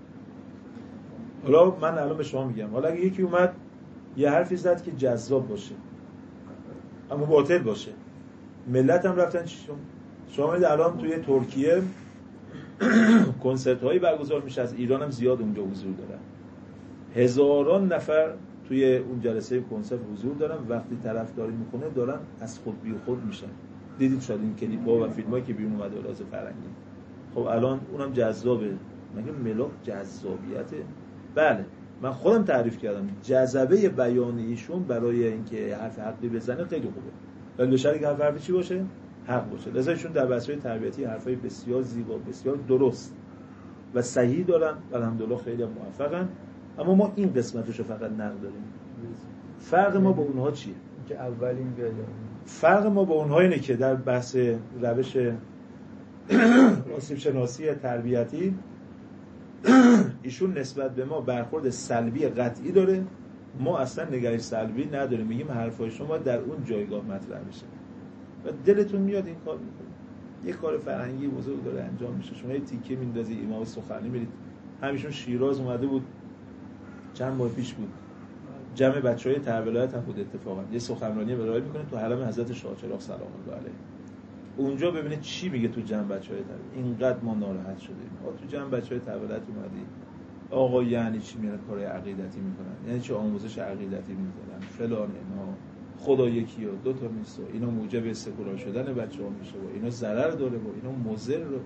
حالا من الان به شما میگم، حالا اگه یکی اومد یه حرفی زد که جذاب باشه اما باطل باشه، ملت هم رفتن چی شد؟ شما میدید الان توی ترکیه کنسرت هایی برگزار میشه، از ایران هم زیاد اونجا حضور دارن، هزاران نفر توی اون جلسه کنسرت حضور دارن، وقتی طرفداری میکنه دارن از خود بی خود میشن. دیدید شاید این کلیپ ها و فیلم هایی که بیرون اومده راز فرنگی. خب الان اونم جذابه، مگه ملاک جذابیته؟ بله من خودم تعریف کردم جذبه بیان ایشون برای اینکه حرف حقی بزنه خیلی خوبه، ولی به شرطی که حرف چی باشه؟ حق باشه. لذا ایشون در بحث‌های تربیتی حرفای بسیار زیبا، بسیار درست و صحیح دارن، الحمدلله خیلی هم موفقن. اما ما این قسمتشو فقط نقد داریم. فرق ما با اونها چیه؟ که اولین بیاد. فرق ما با اونها اینه که در بحث روش آسیب شناسی تربیتی ایشون نسبت به ما برخورد سلبی قطعی داره، ما اصلا نگرش سلبی نداریم، میگیم حرفای شما در اون جایگاه مطرح میشه و دلتون میاد این کار میکنید. یه کار فرهنگی بزرگ داره انجام میشه، شما یه تیکه میندازی امام سخنی میرید. همیشون شیراز اومده بود چند ماه پیش بود، جمع بچهای تربیت هم بود اتفاقا، یه سخنرانی ارائه میکنه تو حرم حضرت شاه چراغ سلام الله علیه. اونجا ببینید چی میگه تو جمع بچهای تربیت. اینقدر ما ناراحت شدیم تو جمع بچهای تربیت اومدی آقا یعنی چی میرن کار عقیدتی میکنن، یعنی چه آموزش عقیدتی میذارن فلان اینا، خدا یکی و دو تا نیست و اینا موجب سکولار شدن بچه‌ها میشه و اینا ضرر داره و اینا مضر رو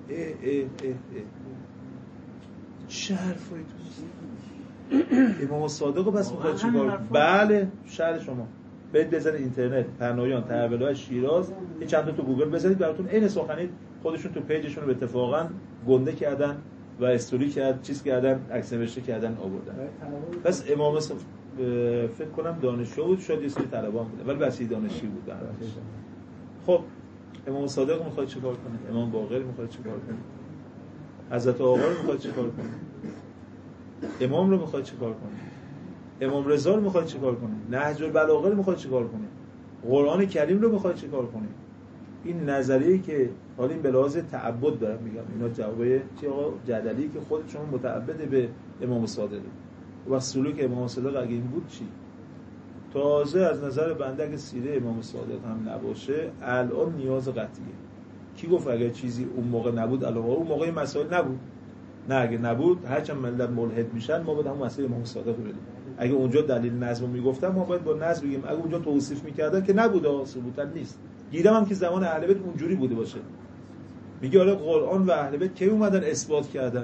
چه حرفایی تو امام صادق بس میخواد چیکار؟ بله شهر شما برید بزنید اینترنت پناهیان تحولات شیراز، یه چند تا تو گوگل بزنید براتون عین سخنی خودشون تو پیجشون رو اتفاقا گنده کردن و استوری کرد، چیز کردن، عکس نوشته کردن آوردن. پس امام فکر کنم دانشجو بود، شاید یه سری طلبان بوده ولی بچه‌ی دانشجو بود. خب امام صادق میخواد چیکار کنه؟ امام باقر میخواد چیکار کنه؟ حضرت آقا رو میخواد چیکار کنه؟ امام رو میخواد چیکار کنه؟ امام رضا رو میخواد چیکار کنه؟ نهج البلاغه رو میخواد چیکار کنه؟ قرآن کریم رو میخواد چیکار کنه؟ این نظریه‌ای که حالا این به لحاظ تعبد دارم میگم، اینا جوابه چی آقا جدلی که خود شما متعبد به امام صادق و سلوک امام صادق اگه این بود چی؟ تازه از نظر بنده اگه سیره امام صادق هم نباشه الان نیاز قطعیه. کی گفت اگه چیزی اون موقع نبود الان اون موقع این مسائل نبود؟ نه اگه نبود هرچند ملت ملحد میشن ما باید هم مسئله امام صادق رو بدیم. اگه اونجا دلیل نظم میگفتن ما باید با نظم بگیم، اگه اونجا توصیف میکردن که نبوده ثبوتا نیست. گیرم هم که زمان اهل بیت اونجوری بوده باشه. میگه حالا قرآن و اهل بیت کی اومدن اثبات کردن؟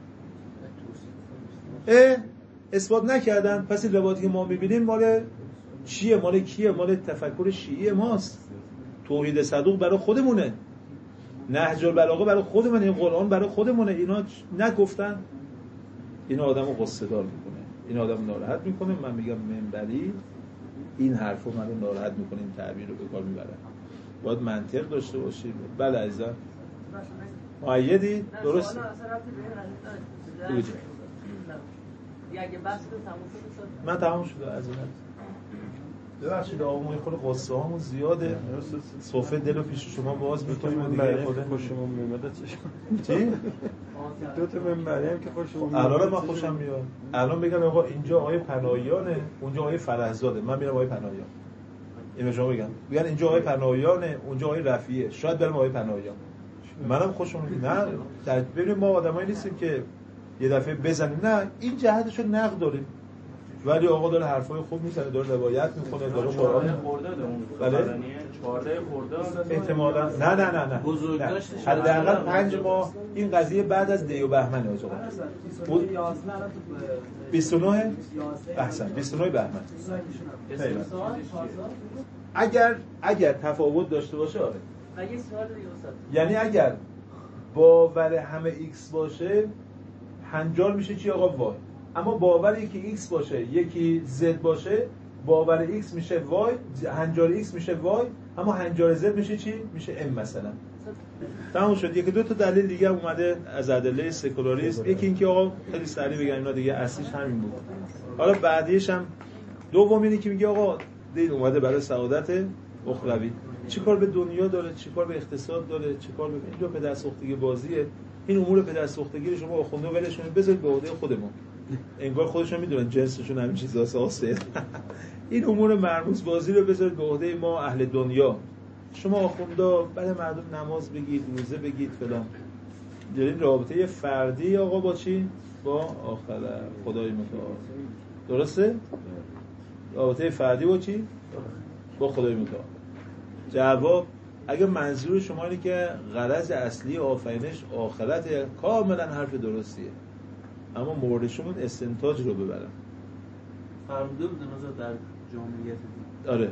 اثبات نکردن. پس این روایتی که ما میبینیم مال چیه؟ مال کیه؟ مال تفکر شیعی ماست. توحید صدوق برای خودمونه. نهج البلاغه برای خودمون، این قرآن برای خودمونه. اینا نگفتن، این آدمو غصه دار میکنه، این آدمو ناراحت میکنه. من میگم منبری این حرفو منو ناراحت میکنه، این تعبیر رو به کار میبرن. باید منطق داشته باشید. بله عزیزم مؤیدی درست بگید. اگه بحث رو تموم شد من تموم شده از این ببخشید آقا خود قصه هامون زیاده. صفحه دل و پیش شما باز می‌کنیم و دیگه خود خوشمون میاد چی؟ دو تا منبری هم که خوشمون میاد. الان من خوشم میاد. الان بگم آقا اینجا آقای پناهیانه، اونجا آقای فرحزاده، من میرم آقای پناهیان. اینو شما بگم اینجا آقای پناهیانه، اونجا آقای رفیعه، شاید برم آقای پناهیان. منم خوشم میاد. نه ببینید ما آدمایی نیستیم که یه دفعه بزنیم، نه این جهتشو نقد داریم، ولی آقا داره حرفای خوب میزنه، داره روایت میکنه، داره قرآن خرداد اون بله 14 خرداد احتمالاً نه بزرگداشتش حداقل 5 ماه. این قضیه بعد از دی و بهمن آقا 29 احسن 29 بهمن. اگر تفاوت داشته باشه آره. یه سوال دیگه استاد، یعنی اگر باور همه ایکس باشه هنجار میشه چی آقا وای، اما باور یکی ایکس باشه یکی زد باشه، باور ایکس میشه وای، هنجار ایکس میشه وای، اما هنجار زد میشه چی؟ میشه ام مثلا. تموم شد. یکی دو تا دلیل دیگه اومده از ادله سکولاریسم. یکی اینکه آقا خیلی سریع بگم اینا دیگه اصلیش همین بود. حالا بعدیش هم دوم اینه که میگه آقا دین اومده برای سعادت اخروی. چیکار به دنیا داره، چیکار به اقتصاد داره، چیکار به اینجا پدرسوختگی بازیه. این امور پدرسوختگی رو شما آخونده ولشون بذارید به عهده خودمون. انگار خودشون میدونن جنسشون همین چیزاست آسه. این امور مرموز بازی رو بذارید به عهده ما اهل دنیا. شما آخوندا بعد مردم نماز بگید، روزه بگید فلان. این رابطه فردی آقا با چی؟ با آخرت خدای متعال. درسته؟ رابطه فردی با چی؟ با خدای متعال. جواب اگه منظور شما اینه که غرض اصلی آفرینش آخرت، کاملا حرف درستیه، اما مورد شما استنتاج رو ببرم. فرموده بود نظر در جامعیت دین. آره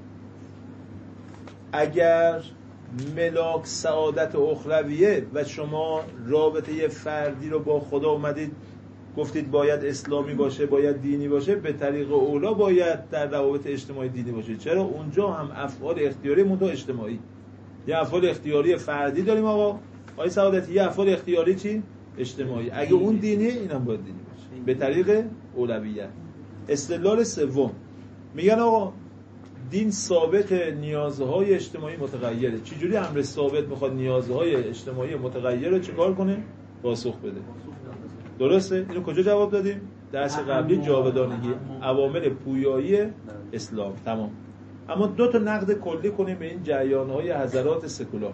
اگر ملاک سعادت اخرویه و شما رابطه فردی رو با خدا اومدید گفتید باید اسلامی باشه، باید دینی باشه، به طریق اولا باید در روابط اجتماعی دینی باشه. چرا؟ اونجا هم افعال اختیاری منتها اجتماعی. یه افعال اختیاری فردی داریم آقا آقای سعادتی، یه افعال اختیاری چی؟ اجتماعی. اگه اون دینی اینم باید دینی باشه به طریق اولویت. استدلال سوم میگن آقا دین ثابت، نیازهای اجتماعی متغیره. چجوری امر ثابت میخواد نیازهای اجتماعی متغیر رو چیکار کنه؟ پاسخ بده. درسته؟ اینو کجا جواب دادیم؟ درس قبلی جاودانگی عوامل پویایی اسلام. تمام. اما دو تا نقد کلی کنیم به این جریان‌های حضرات سکولار.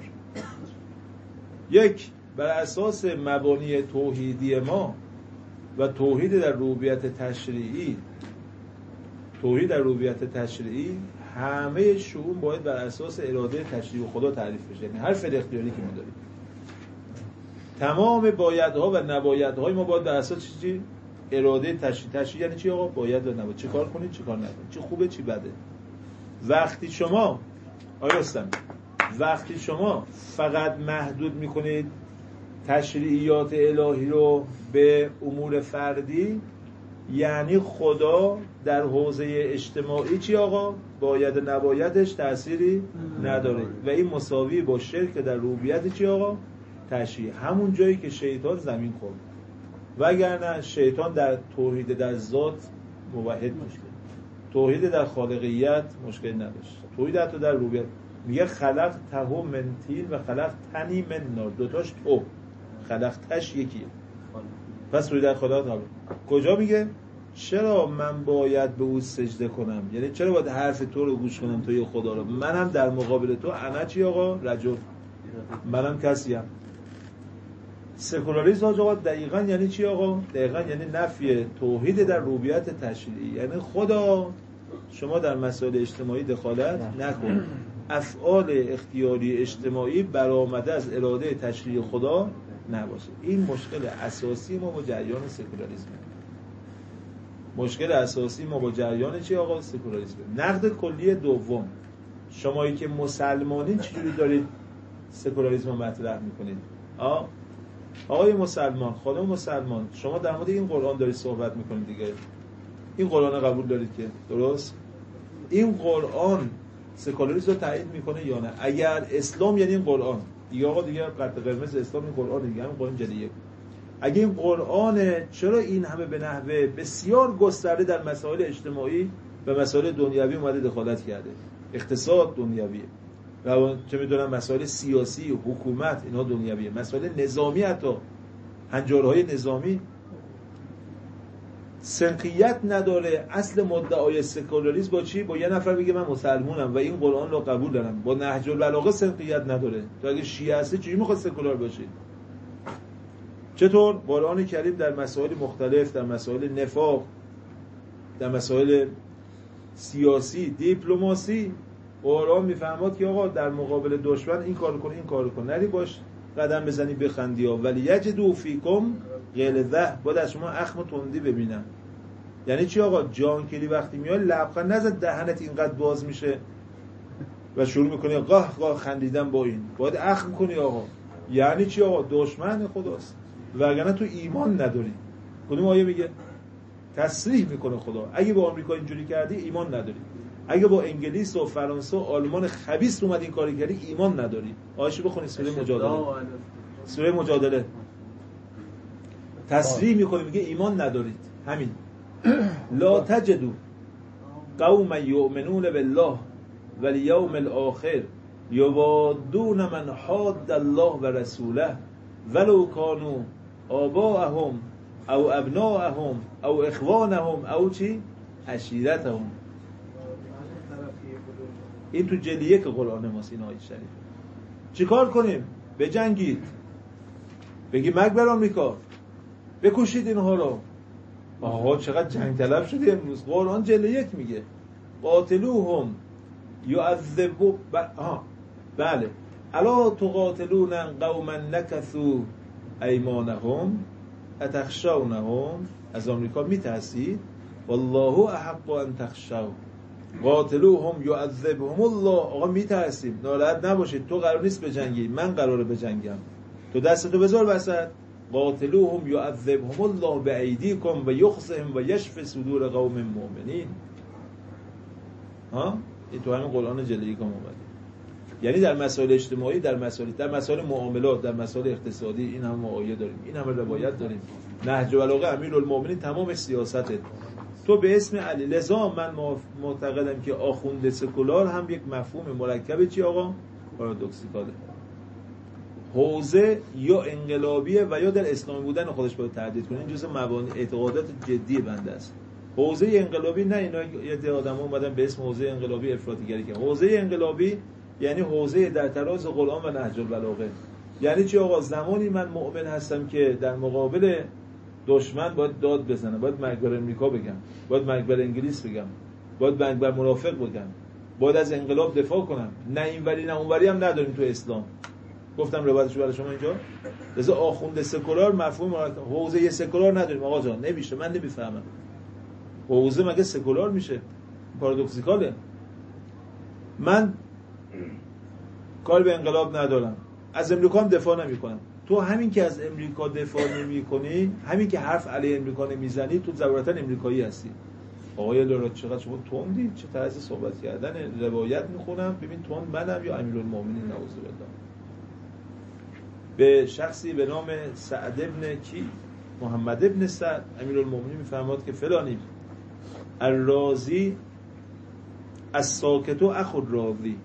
یک، بر اساس مبانی توحیدی ما و توحید در ربوبیت تشریعی، توحید در ربوبیت تشریعی همه شؤون باید بر اساس اراده تشریعی خدا تعریف بشه. یعنی هر فعل اختیاری که ما داریم، تمام بایدها و نبایدهای ما باید بر اساس چیزی اراده تشریعی. یعنی چی آقا؟ باید و نباید، چی کار کنید چی کار نکنید، چی خوبه چی بده. وقتی شما وقتی شما فقط محدود میکنید تشریعیات الهی رو به امور فردی، یعنی خدا در حوزه اجتماعی چی آقا؟ باید و نبایدش تأثیری نداره و این مساوی با شرک در ربوبیت چی آقا؟ تشریع. همون جایی که شیطان زمین خورد، وگرنه شیطان در توحید در ذات موحد مشکل، توحید در خالقیت مشکل نداشت، توحید حتی در ربوبیت. میگه خلق تهو من طین و خلق تنی من نار، دوتاش تو، خلق تش یکیه. پس روی در خدا نبود. کجا میگه؟ چرا من باید به او سجده کنم؟ یعنی چرا باید حرف تو رو گوش کنم توی خدا رو؟ منم در مقابل تو انا چی آقا؟ رجل، منم کسیم. سکولاریسم آقا دقیقاً یعنی چی آقا؟ دقیقاً یعنی نفی توحید در ربوبیت تشریعی. یعنی خدا شما در مسائل اجتماعی دخالت نکن، افعال اختیاری اجتماعی برآمده از اراده تشریعی خدا نباشه. این مشکل اساسی ما با جریان سکولاریسم. مشکل اساسی ما با جریان چی آقا؟ سکولاریسم. نقد کلی دوم، شمایی که مسلمانین چجوری دارید سکولاریسم رو مطرح میکنید؟ آقای مسلمان، خانم مسلمان، شما در مورد این قرآن دارید صحبت میکنید دیگه. این قرآن قبول دارید که درست؟ این قرآن سکولاریسم رو تایید میکنه یا نه؟ اگر اسلام یعنی این قرآن دیگه، آقا دیگه خط قرمز اسلام این قرآن دیگه، همین قرآن جدیه. اگه این قرآنه، چرا این همه به نحوه بسیار گسترده در مسائل اجتماعی و مسائل دنیوی اومده دخالت کرده؟ اقتصاد دنیویه، و چه میدونم مسائل سیاسی، حکومت، اینا دنیویه، مسائل نظامی، حتی هنجارهای نظامی. سنخیت نداره. اصل مدعای سکولاریسم با چی؟ با یه نفر بگه من مسلمونم و این قرآن رو قبول دارم. با نهج البلاغه سنخیت نداره. تو اگه شیعه هستی چجوری میخواد سکولار باشی؟ چطور؟ قرآن کریم در مسائل مختلف، در مسائل نفاق، در مسائل سیاسی، دیپلماسی، قرآن میفهمد که آقا در مقابل دشمن این کارو کن، این کارو کن، نری باش قدم بزنی بخندی ها، ولی یجدوا فیکم غلظه، باید از شما اخم و تندی ببینم. یعنی چی آقا؟ جان کلی وقتی میاد لبخند نزد دهنت اینقدر باز میشه و شروع میکنی قاه قاه خندیدن با این، باید اخم کنی آقا. یعنی چی آقا؟ دشمن خداست، وگرنه تو ایمان نداری. کدوم آیه میگه؟ تصریح میکنه خدا اگه با آمریکا اینجوری کردی ایمان نداری، اگه با انگلیس و فرانسه و آلمان خبیث اومد این کاری کردی ایمان نداری. آیه‌شو بخونید، سوره مجادله. سوره مجادله تصریح میکنه، میگه ایمان ندارید. همین لا تجدوا قوما یؤمنون بالله والیوم الاخر یوادون من حاد الله و رسوله ولو كانوا آباءهم او ابناءهم او اخوانهم او چی؟ عشیرتهم. این تو جلد 1 قرآن ماست این آیه شریف. چیکار کنیم؟ بجنگید، بگی مرگ بر آمریکا، بکشید اینها رو. آها چقدر جنگ طلب شده امروز. قرآن جلد 1 میگه قاتلوهم یعذبوا بله الا تقاتلون قوما نکثوا ایمانهم اتخشونهم. از آمریکا میترسید؟ والله احق ان تخشوا. قاتلوهم یعذبهم الله. آقا میترسیم، ناراحت نباشید، تو قرار نیست بجنگی، من قراره بجنگم، تو دستتو بذار وسط. قاتلوهم یعذبهم الله بایدیکم و یخزهم و یشفی صدور قوم مؤمنین. این تو همین قرآن جلد 1 اومده. یعنی در مسائل اجتماعی، در مسائل معاملات، در مسائل اقتصادی این همه آیه داریم، این همه روایت داریم. نهج البلاغه امیرالمومنین تمام سیاسته. تو به اسم علی. لذا من معتقدم که آخوند سکولار هم یک مفهوم مرکب چی آقا؟ پارادوکسیکاله. حوزه یا انقلابیه و یا در اسلامی بودن خودش باید تردید کنه. این جزء مبانی اعتقادات جدی بنده است. حوزه انقلابی نه، اینا یه آدم‌ها اومدن به اسم حوزه انقلابی افراطی‌گری کردن. حوزه انقلابی یعنی حوزه در تراز قرآن و نهج البلاغه. یعنی چی آقا؟ زمانی من مؤمن هستم که در مقابل دشمن باید داد بزنم، باید مرگ بر امریکا بگم، باید مرگ بر انگلیس بگم، باید مرگ بر منافق بگم، باید از انقلاب دفاع کنم. نه اینوری نه اونوری هم نداریم تو اسلام. گفتم روایتشو برای شما اینجا. لذا آخوند سکولار مفهوم حوزه سکولار نداریم آقا جان. نمیشه، من نمیفهمم. حوزه مگه سکولار میشه؟ پارادوکسیکاله. من کار به انقلاب ندارم، از امریکا هم دفاع نمیکنم. تو همین که از امریکا دفاع نمیکنی، همین که حرف علیه امریکا نمیزنی، تو ضرورتا امریکایی هستی. آقای لورا چقدر شما تندی، چه طرز صحبت کردن. روایت میخونم ببین تند منم یا امیرالمومنین نعوذ بالله. به شخصی به نام سعد ابن محمد ابن سعد امیرالمومنین میفرماد که فلانی الرازی از ساکت و اخو راضی.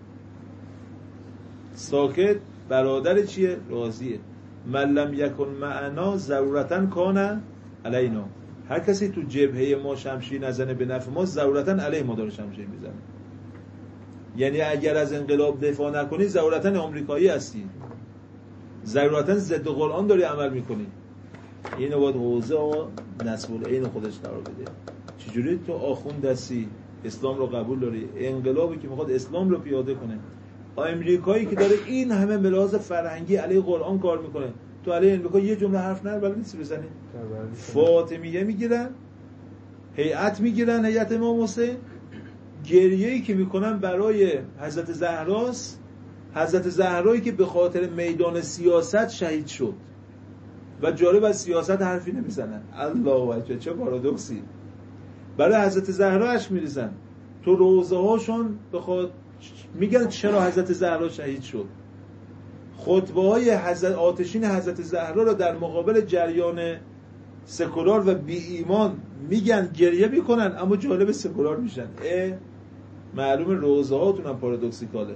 ساکت برادر چیه؟ راضیه. من لم یکن معنا ضرورتاً کان علینا. هر کسی تو جبهه ما شمشیر نزنه به نفع ما، ضرورتاً علیه ما داره شمشیر میزنه. یعنی اگر از انقلاب دفاع نکنی ضرورتاً آمریکایی هستی، ضرورتاً ضد قرآن داری عمل میکنی. اینو باید حوزه و نسب العین خودش قرار بده. چجوری تو آخوند هستی، اسلام رو قبول داری، انقلابی که میخواد اسلام رو پیاده کنه، آمریکایی که داره این همه ملاحظ فرهنگی علیه قرآن کار میکنه، تو علیه امریکا یه جمله حرف نره بلد نیستی بزنی. فاطمیه میگیرن، هیئت میگیرن، هیئت امام حسین، گریه‌ای که میکنن برای حضرت زهراست حضرت زهرایی که به خاطر میدان سیاست شهید شد و جالب از سیاست حرفی نمیزنن. الله اکبر، چه پارادوکسی. برای حضرت زهرا اشک میریزن، تو روزه هاشون میگن چرا حضرت زهرا شهید شد. خطبه های آتشین حضرت زهرا رو در مقابل جریان سکولار و بی ایمان میگن، گریه میکنن، اما جالب سکولار میشن. معلوم روزه هاتون هم پارادوکسیکاله.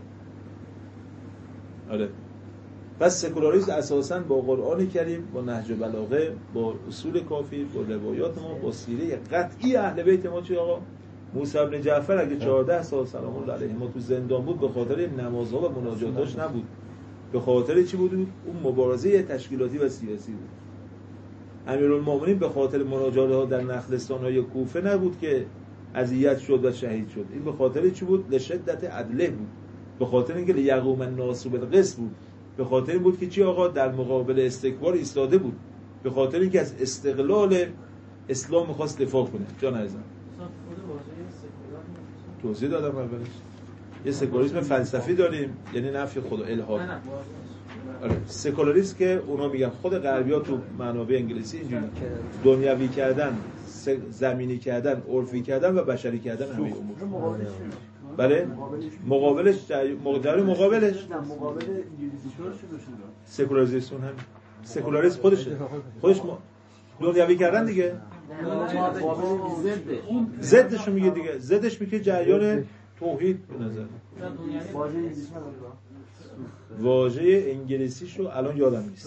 آره. پس سکولاریسم اساساً با قرآن کریم، با نهج بلاغه، با اصول کافی، با روایات ما، با سیره قطعی اهل بیت ما. چی آقا؟ موسی بن جعفر اگه 14 سال سلام الله علیه ما تو زندان بود، به خاطر نمازها و مناجاتاش نبود، به خاطر چی بود؟ اون مبارزه تشکیلاتی و سیاسی بود. امیرالمومنین به خاطر مناجاتها در نخلستان‌های کوفه نبود که اذیت شد و شهید شد. این به خاطر چی بود؟ لشدت عدله بود، به خاطر اینکه یقوم الناس بالقسط بود، به خاطر این بود که چی آقا؟ در مقابل استکبار ایستاده بود، به خاطر اینکه از استقلال اسلام می‌خواست دفاع کنه. جان عزیزم توضیح دادم اولش. یه سکولاریسم فلسفی داریم، یعنی نفی خدا، الحاد. آره، سکولاریسم که اونا میگن خود غربی‌ها تو منابع انگلیسی اینجوری دنیوی کردن، زمینی کردن، عرفی کردن و بشری کردن همه امور. بله، مقابلش سکولاریزیشن هم سکولاریسم خودش دنیوی کردن دیگه. ضدش میگه دیگه، ضدش میگه جریان توحید. به نظر واژه انگلیسیشو الان یادم نیست.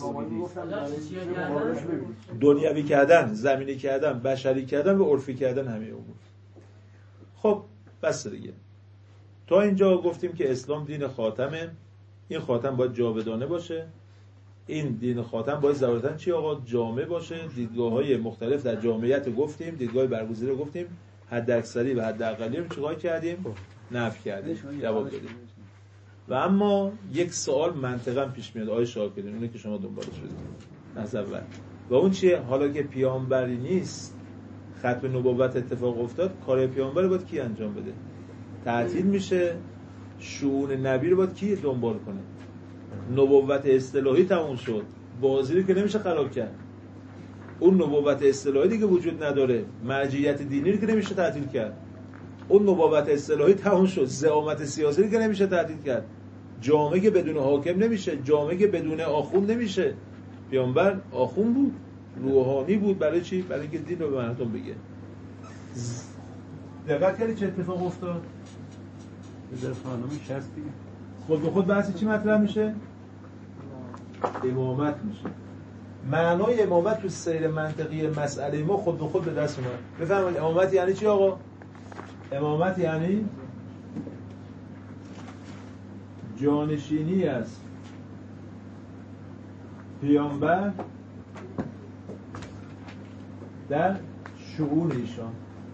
دنیوی کردن، زمینی کردن، بشری کردن و عرفی کردن همه امور. خب بس دیگه. تا اینجا گفتیم که اسلام دین خاتمه. این خاتم باید جاودانه باشه. این دین خاتم باید ضرورتاً چی آقا؟ جامع باشه. دیدگاه‌های مختلف در جامعیت گفتیم، دیدگاه برگزیده رو گفتیم، حد اکثری و حد اقلی رو چیکار کردیم؟ نفی کردیم، جواب دادیم. و اما یک سوال منطقاً پیش میاد آقای شاکرین، اونه که شما دنبالش شدید از اول، و اون چیه؟ حالا که پیامبری نیست، ختم نبوت اتفاق افتاد، کار پیامبر باید کی انجام بده؟ تعطیل میشه. شؤون نبی رو باید کی دنبال کنه؟ نبوت اصطلاحی تموم شد، بازی رو که نمیشه خراب کرد. اون نبوت اصطلاحی دیگه وجود نداره، مرجعیت دینی رو که نمیشه تعطیل کرد. اون نبوت اصطلاحی تموم شد، زعامت سیاسی رو که نمیشه تعطیل کرد. جامعه که بدون حاکم نمیشه، جامعه که بدون آخوند نمیشه. پیامبر آخوند بود، روحانی بود. برای چی؟ برای اینکه دین رو به مردم بگه. دقت کردی چه اتفاق افتاد؟ در خانم شست دیگه خود به خود بحث چی مطرح میشه؟ امامت میشه. معنای امامت تو سیر منطقی مسئله ما خود به خود به دست اومد. بفهمید امامت یعنی چی آقا؟ امامت یعنی جانشینی است پیامبر در شؤون ایشان.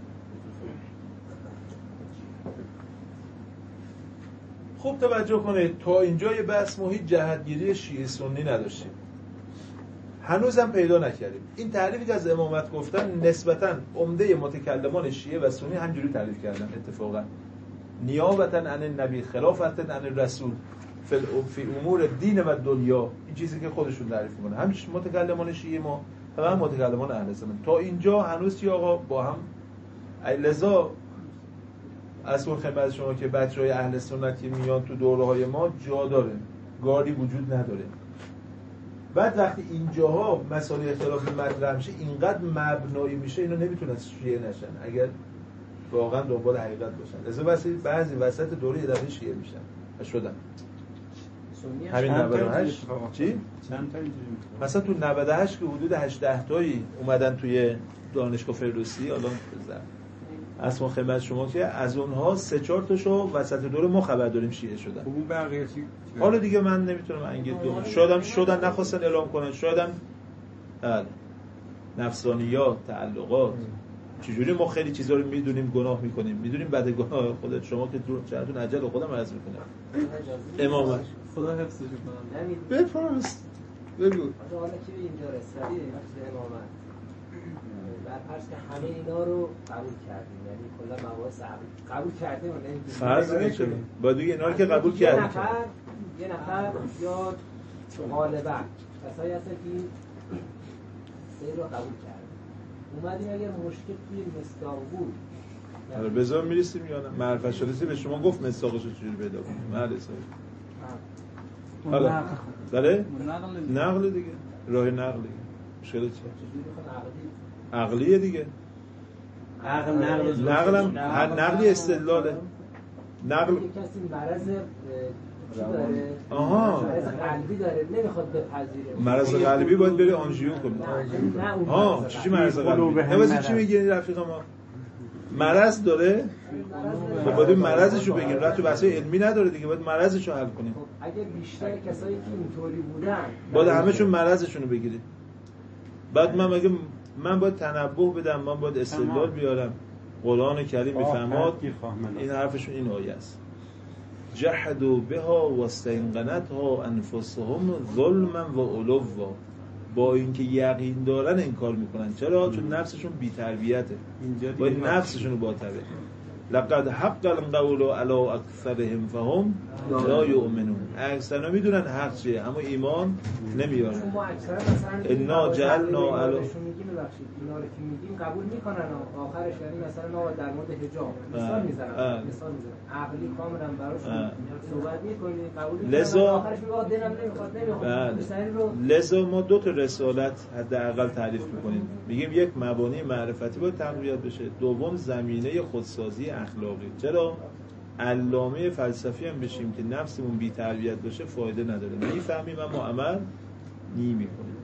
خوب توجه کنید، تا اینجا یه بحث ما هیچ جهتگیری شیعه سنی نداشتیم، هنوزم پیدا نکردیم. این تعریفی که از امامت گفتن نسبتاً عمده متکلمان شیعه و سنی همجوری تعریف کردن. اتفاقا نیابتاً عن النبی خلافتاً عن الرسول فی امور دین و دنیا، این چیزی که خودشون تعریف میکنن هم متکلمان شیعه ما و هم متکلمان اهل سنت. تا اینجا هنوز چی آقا با هم. لذا اصلا خدمت شما که بچهای اهل سنت که میان تو دوره‌های ما جا داره، گاردی وجود نداره. بعد وقتی اینجاها مسائل اختلافی مطرح میشه، اینقدر مبنایی میشه، اینا نمیتونن شیعه نشن اگر واقعا دنبال حقیقت باشن. لذا بعضی وسط دوره یه دفعه شیعه میشن و شدن. همین 98 چی؟ چند تا اینجوری مثلا تو 98 که حدود 8-10 تایی اومدن توی دانشگاه فردوسی، الان اصلا خدمت شما که از اونها 3-4 تاشو وسط دوره ما خبر داریم شیعه شدن. اون بقیه چی؟ حالا دیگه من نمیتونم انگیز کنم. شدن نخواستن اعلام کنن، شدن نفسانیات، تعلقات. چجوری ما خیلی چیزا رو میدونیم گناه میکنیم، میدونیم بعد گناه خودت شما که چندون عجل خودم عرض میکنم. امامت خدا حفظش کنه. بفرست بگو. حالا که اینجا رسیدی امامت فرض که همه اینا رو قبول کردیم، یعنی کلا مباحث قبول کردیم و نمیدونیم فرض نمی‌کنیم باید بگی اینا رو که قبول کردیم. یه نفر یا غالبا کسایی هستن که این سیر رو قبول کرد اومدیم اگر مشکل توی مصداق بود آره بذار میرسیم یا نه معرفت شناسی به شما گفت مصداقش رو چجوری پیدا کنیم مهندس حالا داره نقل دیگه راه نقل دیگه مشکل چیه عقلیه دیگه نقل هر نقلی استدلاله نقل کسی مرض داره آها مرض قلبی داره نمیخواد بپذیره مرض قلبی باید بری آنژیو کنی ها چی مرض قلبی نمیشه چی میگی رفیق ما مرض داره خب باید مرضش رو بگیم رفت تو بحث علمی نداره دیگه باید مرضش رو حل کنیم اگه بیشتر کسایی که اینطوری بودن باید همه‌شون مرضشون رو بگیریم بعد من باید تنبه بدم من باید استدلال بیارم قرآن کریم میفهماد این حرفشون این آیه است جحدوا بها واستيقنتها انفسهم ظلما وعلوا با اینکه یقین دارن انکار میکنن چرا چون نفسشون بی تربیته باید نفسشون رو با تربیت لقد حق القول على اکثرهم فهم لا یؤمنون اکثرا میدونن حق چیه اما ایمان نمیارن ما اکثرا مثلا انا جعلنا علی اینا رو که میگیم قبول میکنن و آخرش یعنی مثلا ما در مورد حجاب مثال میزنم عقلی کاملا براشون صحبت میکنیم قبول میکنن آخرش میگه دلم نمیخواد لذا ما دو تا رسالت حداقل تعریف میکنیم میگیم یک مبانی معرفتی باید تقویت بشه دوم زمینه خودسازی اخلاقی چرا علامه فلسفی هم بشیم که نفسمون بی تربیت باشه فایده نداره نمیفهمیم اما عمل نمی‌کنیم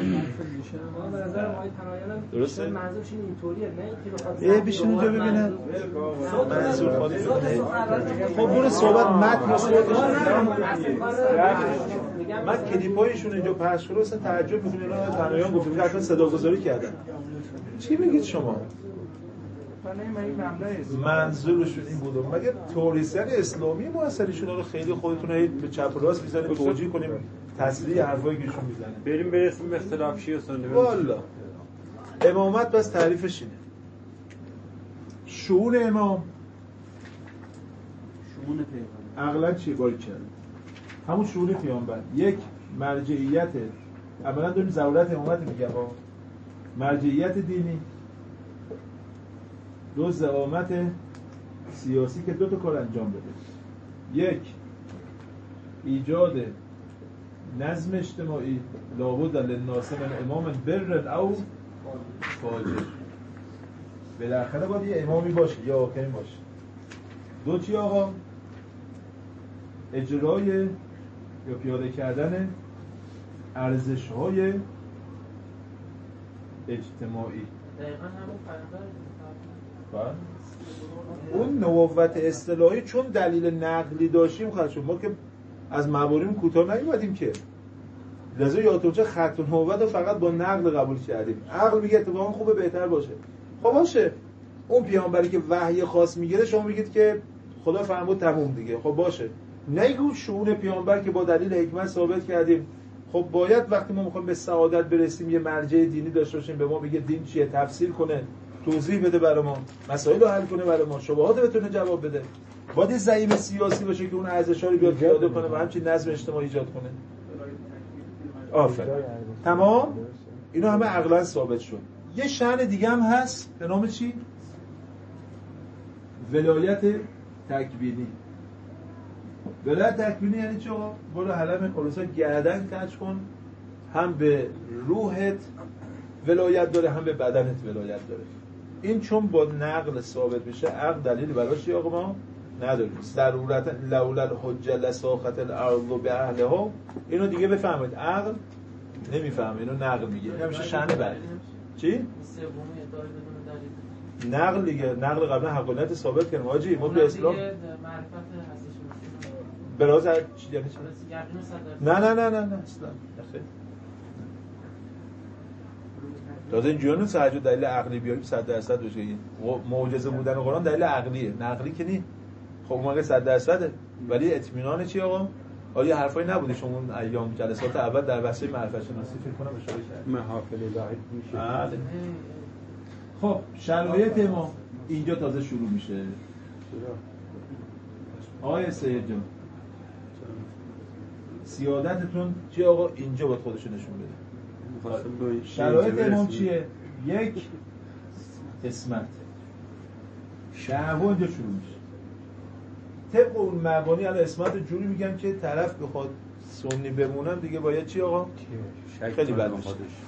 درسته؟ منظورش اینطوریه نه اینکه بخواد بیشون اونجا ببینم منظور خالی خب برو صحبت متن من کلیپایشون اینجا پخش کنم اصلا تعجب می‌کنم اینا تنهایان گفتم که اصلا صدا گذاری کردن چی میگید شما؟ منظورشون این بود مگه توریستان اسلامی موثریشون رو خیلی خودتون به چپ و راست می‌ذارید توجیه کنیم تصریح حرفایی که ایشون میزنه بریم برسیم به اختلاف شیعه و سنی والا امامت بس تعریفش اینه شؤون امام شؤون پیغمبر عقلا چی باری کرد همون شؤون پیامبر یک مرجعیت اولا داریم ضرورت امامت میگم مرجعیت دینی دو زعامت سیاسی که دو تا کار انجام بده یک ایجاد نظم اجتماعی لابد للناس من امام بر او فاجر بالاخره باید یه امامی باشه یا حاکمی باشه دو چی آقا اجرای یا پیاده کردن ارزش‌های اجتماعی دقیقاً همون پیامبر اون نبوت اصطلاحی چون دلیل نقلی داشتیم خاطر ما که از مواریم کوتاه نیومدیم که لذا یادتون چه خط نبوت رو فقط با نقل قبول کردیم عقل میگه اتفاقا خوبه بهتر باشه خب باشه اون پیامبری که وحی خاص میگیره شما میگید که خدا فرمود تموم دیگه خب باشه نگو شؤون پیامبر که با دلیل حکمت ثابت کردیم خب باید وقتی ما میخوایم به سعادت برسیم یه مرجع دینی داشته باشیم به ما بگه دین چیه تفسیر کنه توضیح بده برای ما مسائل رو حل کنه برای ما شبهات بتونه جواب بده باید یه زعیم سیاسی باشه که اون ارزش‌ها رو بیاد پیاده کنه و همچین نظم اجتماعی ایجاد کنه آفرین تمام اینا همه عقلاً ثابت شد یه شأن دیگه هم هست به نام چی ولایت تکوینی ولایت تکوینی یعنی چی آقا برو حلم خلاصا گردن کج کن هم به روحت ولایت داره هم به بدنت ولایت داره این چون با نقل ثابت میشه عقل دلیلی براش آقا ما نداریم ضرورتا لولا الحجه لساخت الارض باهلها اینو دیگه بفهمید عقل نمیفهمه اینو نقل میگه این همیشه شأن بعد چی نقل دیگه نقل قبلا حقانیت ثابت کردیم حاجی ما به اسلام براز چی یعنی چی نه اصلا تازه اینجوری نیست هر جا دلیل عقلی بیاریم 100% بشه معجزه بودن قرآن دلیل عقلیه نقلی که نیست خب اون موقع 100% ولی اطمینان چی آقا آیا حرفایی نبوده شما اون ایام جلسات اول در بحث معرفت شناسی فکر کنم اشاره کردید محافل الهی میشه خب شرایط ما اینجا تازه شروع میشه آقای سید جان سیادتتون چی آقا؟ اینجا باید خودشو نشون بده. شرایط امام چیه؟ یک، اسمت. دعوا اینجا شروع میشه. طبق اون مبانی الان اسمت جوری میگم که طرف بخواد سنی بمونم دیگه باید چی آقا؟ خیلی بد میشه.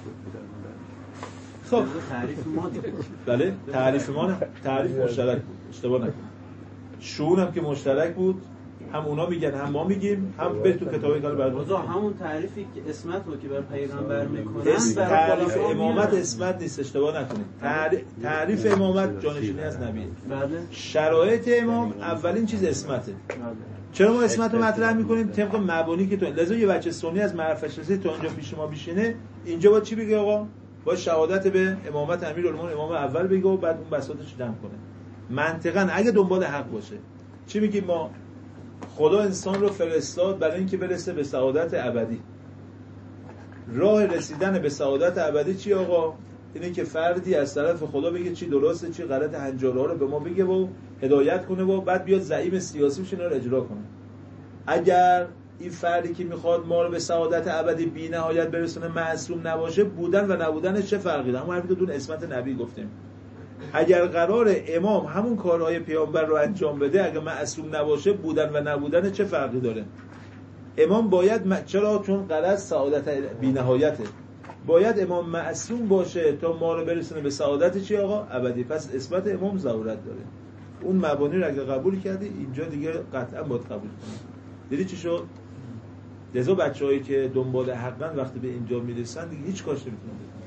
خب تعریف ما بله تعریف ما نه، تعریف مشترک بود، اشتباه نکن. شون هم که مشترک بود، هم اونا میگن هم ما میگیم، هم به تو کتابی کار برات همون تعریفی که اسمت رو که بر پیغمبر میکنن تعریف امامت اسمت نیست، اشتباه نکنید. تعریف امامت جانشینی از نبی. شرایط امام اولین چیز اسمته. چرا ما اسمت رو مطرح میکنیم؟ طبق مبانی که تو لذا یه بچه سنی از معرفت شناسی تو اینجا پیش ما بشینه، اینجا با چی بگه آقا؟ با شهادت به امامت امیرالمومنین امام اول بگه و بعد اون بساطش جمع کنه. منطقاً اگه دنبال حق باشه چی میگیم ما؟ خدا انسان رو فرستاد برای اینکه برسه به سعادت ابدی. راه رسیدن به سعادت ابدی چی آقا؟ اینه که فردی از طرف خدا بگه چی درسته چی غلط، هنجارها رو به ما بگه و هدایت کنه و بعد بیاد زعیم سیاسی بشه اینا رو اجرا کنه. اگر این فردی که میخواد ما رو به سعادت ابدی بی نهایت برسونه معصوم نباشه، بودن و نبودنش چه فرقی داره؟ همون حرفی که دون اسمت نبی گفتیم. اگر قرار امام همون کارهای پیامبر رو انجام بده، اگر معصوم نباشه، بودن و نبودن چه فرقی داره؟ امام باید چرا؟ چون غرض سعادت بی نهایته. باید امام معصوم باشه تا ما رو برسونه به سعادت چی آقا؟ ابدی. پس اسمت امام ضرورت داره. اون مبانی رو اگه قبول کردی اینجا دیگه قطعا باید قبول کنی. دیدی چی شد؟ لذا بچه‌هایی که دنبال حقن وقتی به اینجا میرسن دیگه هیچ کارش نمیتونن بکنن.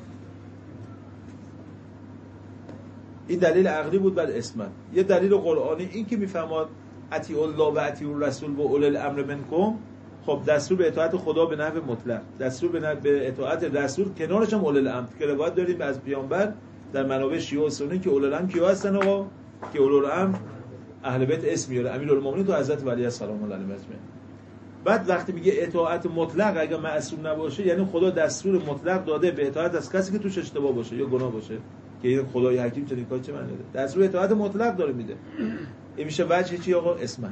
این دلیل عقلی بود بر اسمت. یه دلیل قرآنی این که میفهماد اطیعوا الله و اطیعوا الرسول و اولی الامر منکم. خب دستور به اطاعت خدا به نحو مطلق، دستور به اطاعت رسول، کنارش هم اولی الامر که روایت داریم از پیامبر در منابع شیعه و سنی که اولی الامر کیا هستن آقا؟ که اولی الامر اهل بیت اسم میاره، امیرالمومنین تو حضرت ولی سلام الله علیه اجمعین. بعد وقتی میگه اطاعت مطلق اگه معصوم نباشه، یعنی خدا دستور مطلق داده به اطاعت از کسی که توش اشتباه باشه یا گناه باشه، که این خدای حکیم چنین کاری چه معنی داره؟ دستور اطاعت مطلق داره میده. این میشه وجه چی آقا؟ اسمت.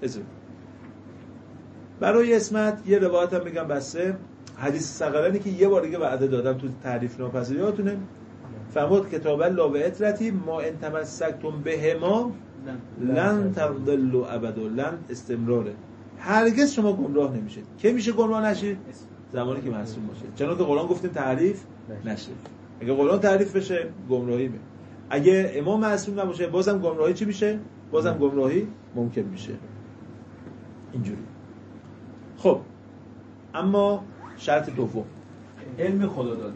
برای اسمت یه روایت هم میگم بسه، حدیث ثقلینی که یه بار دیگه وعده دادم تو تعریف ناپذیریاتونه. فرمود کتاب الله و اطرتی ما ان تمسکتم بهما لن تضلوا ابدا، لن استمراره، هرگز شما گمراه نمیشید. کی میشه گمراه نشید؟ زمانی که معصوم باشه. چنانکه قرآن گفتیم تعریف نشه. اگه قرآن تعریف بشه گمراهی میشه. اگه امام معصوم نباشه بازم گمراهی چی میشه؟ بازم گمراهی ممکن میشه. اینجوری. خب اما شرط دوم علم خدا داده.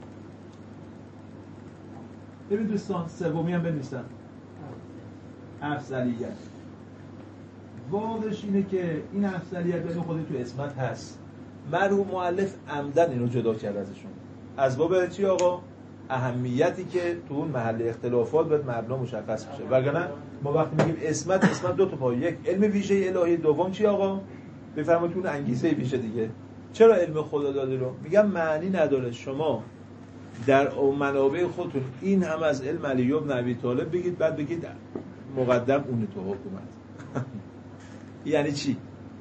ببین دوستان سومی هم بنویسن افضلیت. واقعش اینه که این افضلیت بین خودی تو اسمت هست. مرحوم مؤلف عمدن اینو جدا کرد ازشون. از باب چی آقا؟ اهمیتی که تو اون محل اختلافات باید مبنا مشخص بشه. وگرنه ما وقتی میگیم اسمت دو تا پای، یک علم ویژه الهی، دوم چی آقا؟ بفرمایید اون انگیزه ویژه دیگه. چرا علم خدا داده رو؟ میگم معنی نداره شما در منابع خودتون این هم از علم علی بن ابی طالب بگید بعد بگید مقدم اون تو حکومت. یعنی چی؟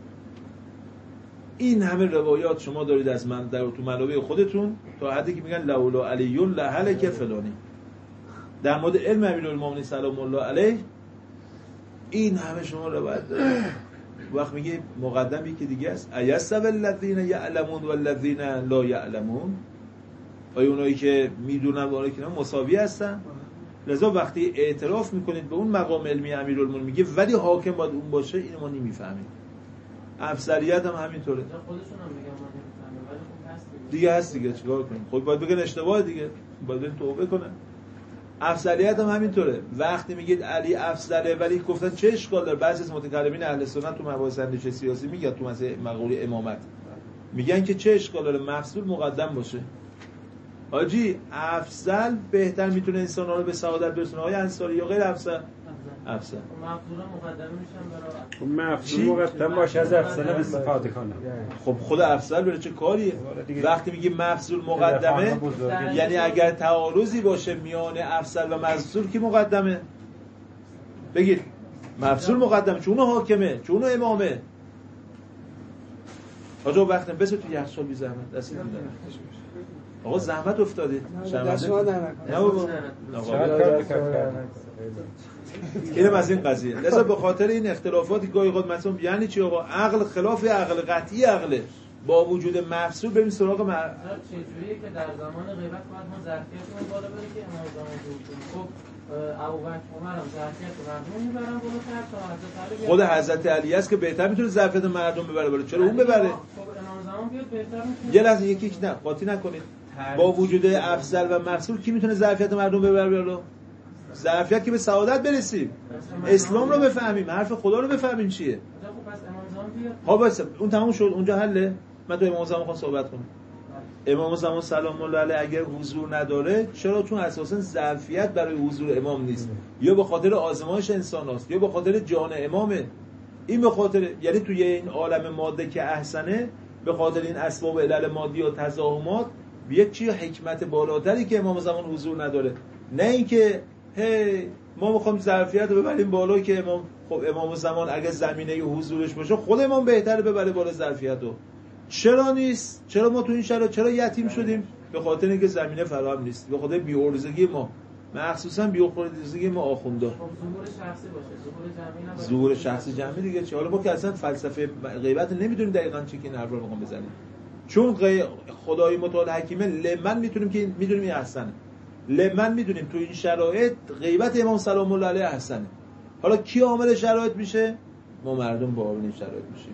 این همه روایات شما دارید از من در تو منابع خودتون تا حدی که میگن لولا علی لهلک فلانی. در مورد علم امیرالمومنین سلام الله علیه این همه شما روایت دارید. وقت میگه مقدم یکی دیگه است. ایستوی الذین یعلمون والذین لا یعلمون، آیا اونایی که میدونن و اونایی که نه مساوی هستن؟ لذا وقتی اعتراف میکنید به اون مقام علمی امیرالمومنین میگه ولی حاکم باید اون باشه، اینو ما نمیفهمیم. افضلیت هم همینطوره. خودشون هم میگن ما نمیفهمیم ولی خب هست دیگه هست دیگه، چیکار کنیم؟ خود باید بگن اشتباه دیگه، باید بریم توبه کنن. افضلیت هم همینطوره. وقتی میگید علی افضله ولی گفتن چه اشکال داره؟ بعضی از متکلمین اهل سنت تو مباحث اندیشه سیاسی میگن تو مثلا مقوله امامت میگن که چه اشکال داره مفضول مقدم باشه. حاجی افضل بهتر میتونه انسان‌ها رو به سعادت برسونه، های انصاری یا غیر افضل؟ افضل. مفضول مقدمه میشن برای مفضول مقدم باشه از افضل استفاده کنه. خب خود افضل بره چه کاریه؟ وقتی میگی مفضول مقدمه یعنی اگر تعارضی باشه میان افضل و مفضول کی مقدمه؟ بگید مفضول مقدمه چون اون حاکمه، چون اون امامه. آقا وقتی بس تو یخچال بی زحمت دست نمیدن. آقا زحمت افتاده. دست ما در نه بابا. اینم از این قضیه. لذا به خاطر این اختلافاتی گاهی اوقات مثلا یعنی چی آقا عقل خلاف عقل قطعی عقله با وجود مفصول بریم سراغ چجوریه که در زمان غیبت باید ما ظرفیتمون بالا بره که امام زمان دور کنیم. خب ابوبکر عمرم ظرفیت مردم میبرن بالاتر تا حضرت علی. خود حضرت علی است که بهتر میتونه ظرفیت مردم ببره بالا. چرا اون ببره؟ خب امام زمان بیاد بهتر میتونه. یه لحظه یکی نه قاطی نکنید. با وجود افضل و مفصول کی میتونه ظرفیت مردم ببره بالا؟ ظرفیت که به سعادت برسیم، اسلام رو بفهمیم، حرف خدا رو بفهمیم چیه. ها بس اون تموم شد، اونجا حله. من تو امام زمان خواهم صحبت کنم. امام زمان سلام الله علیه اگر حضور نداره، چرا؟ چون اساسا ظرفیت برای حضور امام نیست، یا به خاطر آزمایش انسان هاست، یا به خاطر جان امامه. این به خاطر یعنی توی این عالم ماده که احسنه، به خاطر این اسباب علل مادی و تزاحمات یک چیز حکمت بالاتری که امام زمان حضور نداره. نه اینکه هی ما میخوایم ظرفیت رو ببریم بالا که امام، خب امام زمان اگه زمینه حضورش باشه خود امام بهتره ببره بالا ظرفیت رو. چرا نیست؟ چرا ما تو این شرایط چرا یتیم شدیم؟ به خاطر اینکه زمینه فراهم نیست، به خاطر بی‌عرضگی ما، مخصوصا بی‌عرضگی ما آخوندا. ظهور شخصی باشه، ظهور شخصی جمعی دیگه چه؟ حالا ما که اصلا فلسفه غیبت نمیدونیم دقیقاً چی که این حرف رو میخوام بزنیم، چون خدای متعال حکیمه لمن میتونیم که میدونیم این احسنه، لمن میدونیم تو این شرایط غیبت امام سلام الله علیه احسنه. حالا کی عامل شرایط میشه؟ ما مردم با این شرایط میشیم.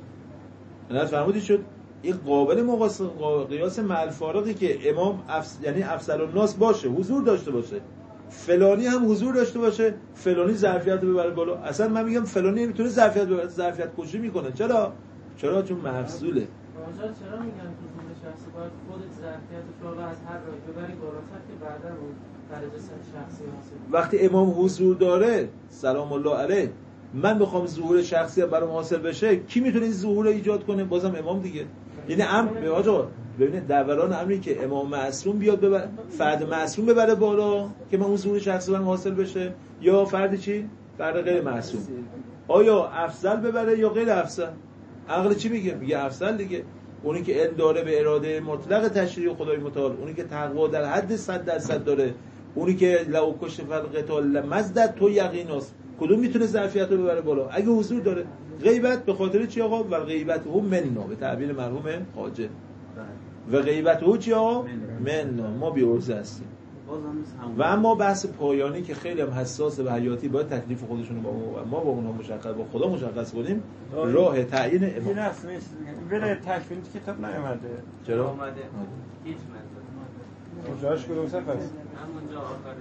نه فرمودید شد این قابل قیاس مع الفارقی که امام یعنی افضل الناس باشه، حضور داشته باشه، فلانی هم حضور داشته باشه، فلانی ظرفیت رو ببره بالا. اصلا من میگم فلانی نمیتونه ظرفیت ببره، ظرفیت کشی میکنه. چرا؟ چون مفصوله. چرا میگن تو ظهور شخصی باید خود ظرفیتش رو از هر راهی ببری بالاتر که بعدا اون درجه شخصی حاصل. وقتی امام حضور داره سلام الله علیه، من میخوام ظهور شخصی برام حاصل بشه، کی میتونه این ظهور رو ایجاد کنه؟ بازم امام دیگه. یعنی آقا ببینید دوران امری که امام معصوم بیاد ببره، فرد معصوم ببره بالا که من اون ظهور شخصی برام حاصل بشه، یا فرد چی؟ فرد غیر معصوم. آیا افضل ببره یا غیر افضل؟ عقل چی میگه؟ میگه افضل دیگه. اونی که علم داره به اراده مطلق تشریع خدای متعال، اونی که تقوا در حد 100% داره، اونی که لو کشف القتال لمزدد تو یقیناست، کدوم میتونه ظرفیت رو ببره بالا؟ اگه حضور داره. غیبت به خاطر چی آقا؟ و غیبت هم مننا، به تعبیر مرحوم خواجه، و غیبت او چی آقا؟ مننا، ما بی‌عرضه هستیم. و اما بحث پایانی که خیلی هم حساسه و حیاتی، باید تکلیف خودشون رو با ما با اونها مشخص، با خدا مشخص کنیم. راه تعیین امام. این اصلا بله تکوین کتاب نیامده. چرا؟ اومده. هیچ مطلب. کجاش کدوم صفحه است؟ همونجا آخر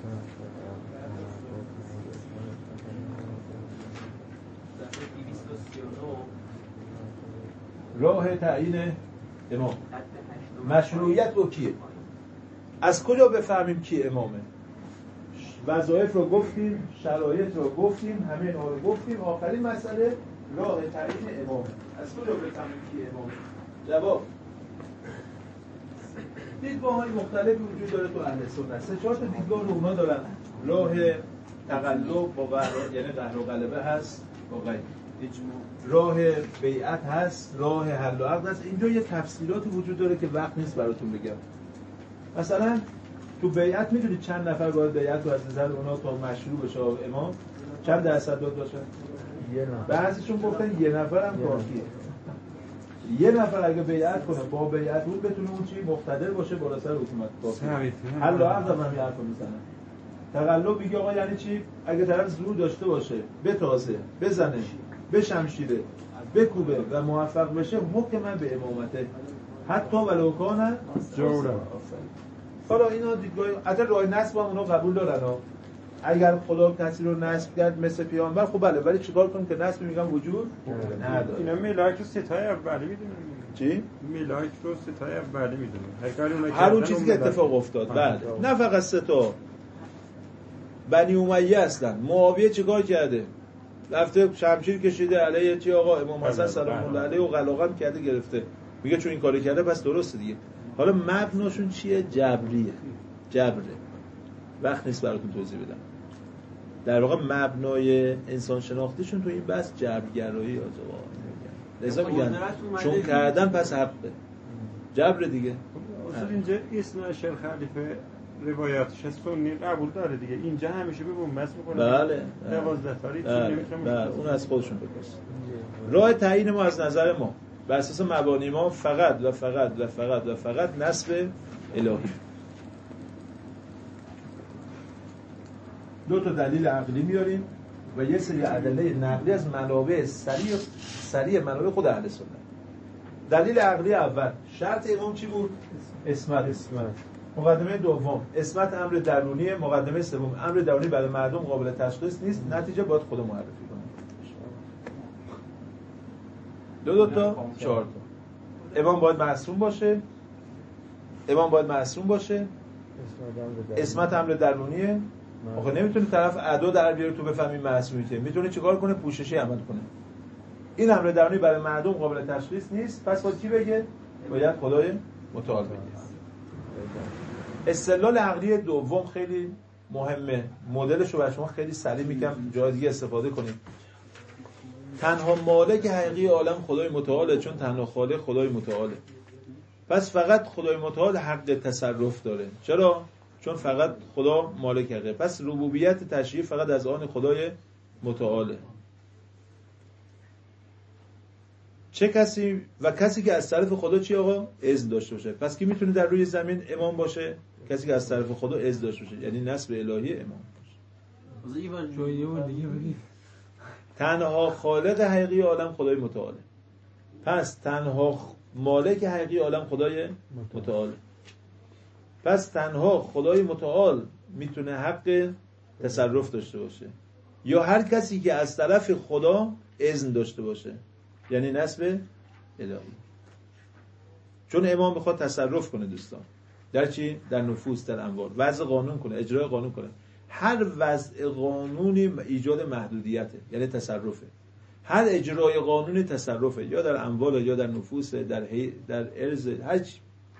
راه تعیین امام. مشروعیت رو کیه؟ از کجا بفهمیم کی امامه؟ وظایف رو گفتیم، شرایط رو گفتیم، همه اینا رو گفتیم. آخرین مسئله راه تعیین امامه. از کجا بفهمیم کی امامه؟ جواب دیدگاه‌های مختلفی وجود داره تو اهل سنت. 3-4 تا دیدگاه رو اونا دارن. راه تقلب با قهر، یعنی قهر و غلبه هست با غیر. راه بیعت هست، راه حل و عقد هست. اینجا یه تفصیلاتی وجود داره که وقت نیست براتون بگم. مثلا تو بیعت میدونید چند نفر باید بیعت رو از نظر اونا تا مشروع بشه امام؟ چند درصد باید باشه؟ بعضیشون گفتن یه نفر هم کافیه. یه نفر اگه بیعت کنه با بیعت بود بتونه اون چی مقتدر باشه بالا سر حکومت کافیه. حل و عقد هم همین حرفو میزنن. تقلب میگه آقا یعنی چی؟ اگه طرف زور داشته باشه، بتازه، بزنه، بشمشیره، بکوبه و موفق بشه، حکم من به امامته، حتی ولو کان جورا. حالا اینا دیدگاه حتی راه نسب هم اونا قبول دارن ها. اگر خدا کسی رو نسب کرد مثل پیامبر، خب بله، ولی چیکار کنیم که نسب میگم وجود نداره. اینا ملاک رو ستای اولی میدونن. چی؟ ملاک رو ستای اولی میدونن. هر اون چیزی که اتفاق افتاد. بله. نه فقط ستا. بنی امیه هستن. معاویه چیکار کرده؟ رفته شمشیر کشیده علیه چی آقا امام حسن سلام الله علیه و قلاقم کرده گرفته. میگه چون این کاری کرده پس درسته دیگه. حالا مبناشون چیه؟ جبریه. جبره. وقت نیست براتون توضیح بدم. در واقع مبنای انسان شناختیشون تو این بحث جبرگرایی آقا. لذا میگن چون کردن پس حقه، جبر دیگه. اصلا اینجا اسم شیخ خلیفه روایاتش سنی قبول داره دیگه، اینجا همیشه به بنبست میکنه. بله 12 تاری بله اون از خودشون بپرس. راه تعیین ما از نظر ما بر اساس مبانی ما فقط و فقط و فقط و فقط نسب الهی. دو تا دلیل عقلی میاریم و یه سری ادله نقلی از منابع سریع منابع خود اهل سنت. دلیل عقلی اول، شرط امام چی بود؟ اسمت. مقدمه دوم، اسمت امر درونی. مقدمه سوم، امر درونی برای مردم قابل تشخیص نیست، نتیجه باید خود معرفی کنه. دو تا 4 تا. امام باید معصوم باشه. اسمت امر درونیه. آخه نمیتونه طرف ادا در بیاره تو بفهمی معصومیته، میتونه چیکار کنه؟ پوششی عمل کنه. این امر درونی برای مردم قابل تشخیص نیست، پس باید کی بگه؟ باید خدای متعال بگه. استدلال عقلی دوم خیلی مهمه، مدلش رو برای شما خیلی سریع میگم، جای دیگه استفاده کنیم. تنها مالک حقیقی عالم خدای متعاله، چون تنها خالق خدای متعاله. پس فقط خدای متعال حق تصرف داره. چرا؟ چون فقط خدا مالک حقیقی. پس ربوبیت تشریع فقط از آن خدای متعاله. چه کسی و کسی که از طرف خدا چی آقا؟ اذن داشته باشه. پس کی میتونه در روی زمین امام باشه؟ کسی که از طرف خدا اذن داشته باشه، یعنی نسب الهی امام باشه. تنها خالق حقیقی عالم خدای متعاله. پس تنها مالک حقیقی عالم خدای متعاله. پس تنها خدای متعال میتونه حق تصرف داشته باشه، یا هر کسی که از طرف خدا اذن داشته باشه، یعنی نسب الهی. چون امام میخواد تصرف کنه دوستان، در چی؟ در نفوس، در اموال، وضع قانون کنه، اجرای قانون کنه. هر وضع قانونی ایجاد محدودیته، یعنی تصرفه. هر اجرای قانونی تصرفه، یا در اموال، یا در نفوس، در ارز، هر چی.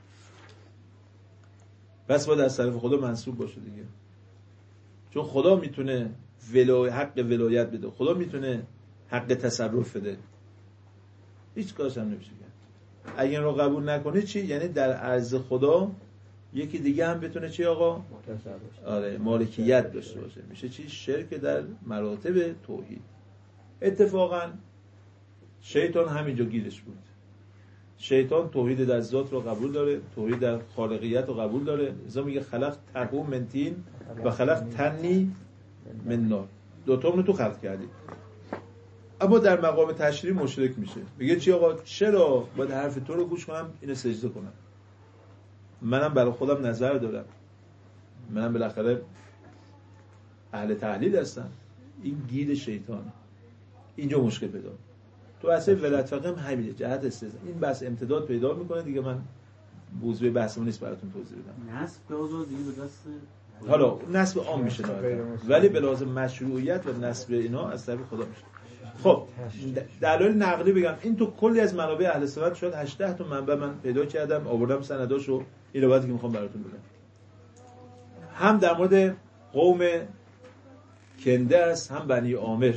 بس باید از طرف خدا منصوب باشه دیگه، چون خدا میتونه حق ولایت بده، خدا میتونه حق تصرف بده، هیچ کارش هم نمیشه کرد. اگه این رو قبول نکنی چی؟ یعنی در عرض خدا یکی دیگه هم بتونه چی آقا؟ آره، مالکیت داشته باشه. میشه چی؟ شرک در مراتب توحید. اتفاقا شیطان همینجا گیرش بود. شیطان توحید در ذات رو قبول داره، توحید در خالقیت رو قبول داره. ازا میگه خلق تقو من طین و خلق تنی من نار. دوتا رو تو خلق کردی. اما در مقام تشریع مشرک میشه. میگه چی آقا؟ چرا باید حرف تو رو گوش کنم، اینو سجده کنم؟ منم برای خودم نظر دارم، منم بالاخره اهل تحلیل هستم. این گید شیطانه. اینجا مشکل پیدا. تو اصل ولایت فقیه هم همینه، جهت استثناء. این بحث امتداد پیدا میکنه دیگه، من موضوع بحثمون نیست براتون توضیح بدم. نسب به آزادی به دست حالا نسب عام میشه ولی به لازم مشروعیت و نسب اینا از طرف خدا میشه. خب دلایل نقلی بگم، این تو کلی از منابع اهل سنت شد 18 تا منبع من پیدا کردم، آوردم سنداشو. این روایتی که میخوام براتون بگم هم در مورد قوم کنده است، هم بنی عامر.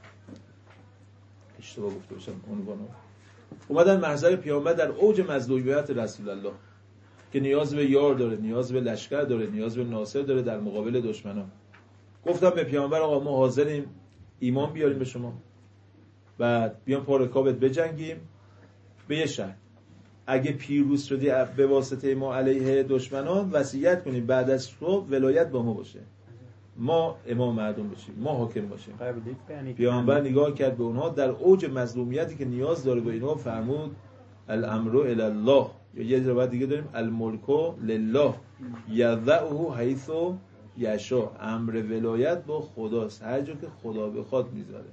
اشتباه گفته باشم عنوانو. اومدن محضر پیامبر در اوج مظلومیت رسول الله که نیاز به یار داره، نیاز به لشکر داره، نیاز به ناصر داره در مقابل دشمنان. گفتم به پیامبر آقا ما حاضریم ایمان بیاریم به شما، بعد بیام پا رکابت بجنگیم به یه شرط. اگه پیروز شدی به واسطه ما علیه دشمنان، وصیت کنیم بعد از تو ولایت با ما باشه، ما امام مردم بشیم، ما حاکم باشیم. پیامبر نگاه کرد به اونها در اوج مظلومیتی که نیاز داره به اینها، فرمود الامر الی الله، یا یه روایت دیگه داریم الملک لله یضعه حیث یشاء، امر ولایت با خداست، هر جا که خدا بخواد میذاره.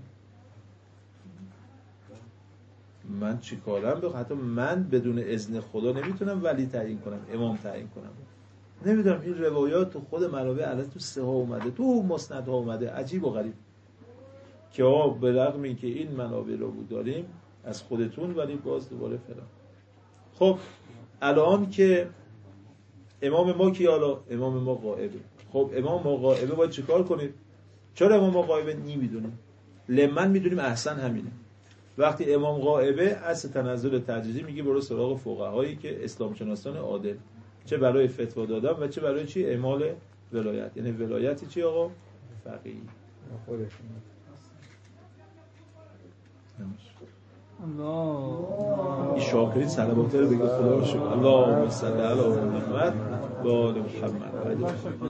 من چی کارم بخوام؟ حتی من بدون اذن خدا نمیتونم ولی تعیین کنم، امام تعیین کنم. نمیدونم این روایات تو خود منابع الان تو سه ها اومده، تو مسند ها اومده، عجیب و غریب که به رغم اینکه این منابع رو بود داریم از خودتون، ولی باز دوباره فلان. خب الان که امام ما کی؟ حالا امام ما غائبه. خب امام ما غائبه باید چیکار کنید؟ چرا امام ما غائبه نمیدونیم؟ لمن میدونیم احسن همینه. وقتی امام غائبه اصل تنزل تدریجی میگه برو سراغ فقهایی که اسلام شناسان عادل، چه برای فتوا دادن و چه برای چی اعمال ولایت. یعنی ولایتی چی آقا؟ فقیه. این شاکرین صلوات رو بگه خدا رو شکر. اللهم صل علی محمد و آل محمد.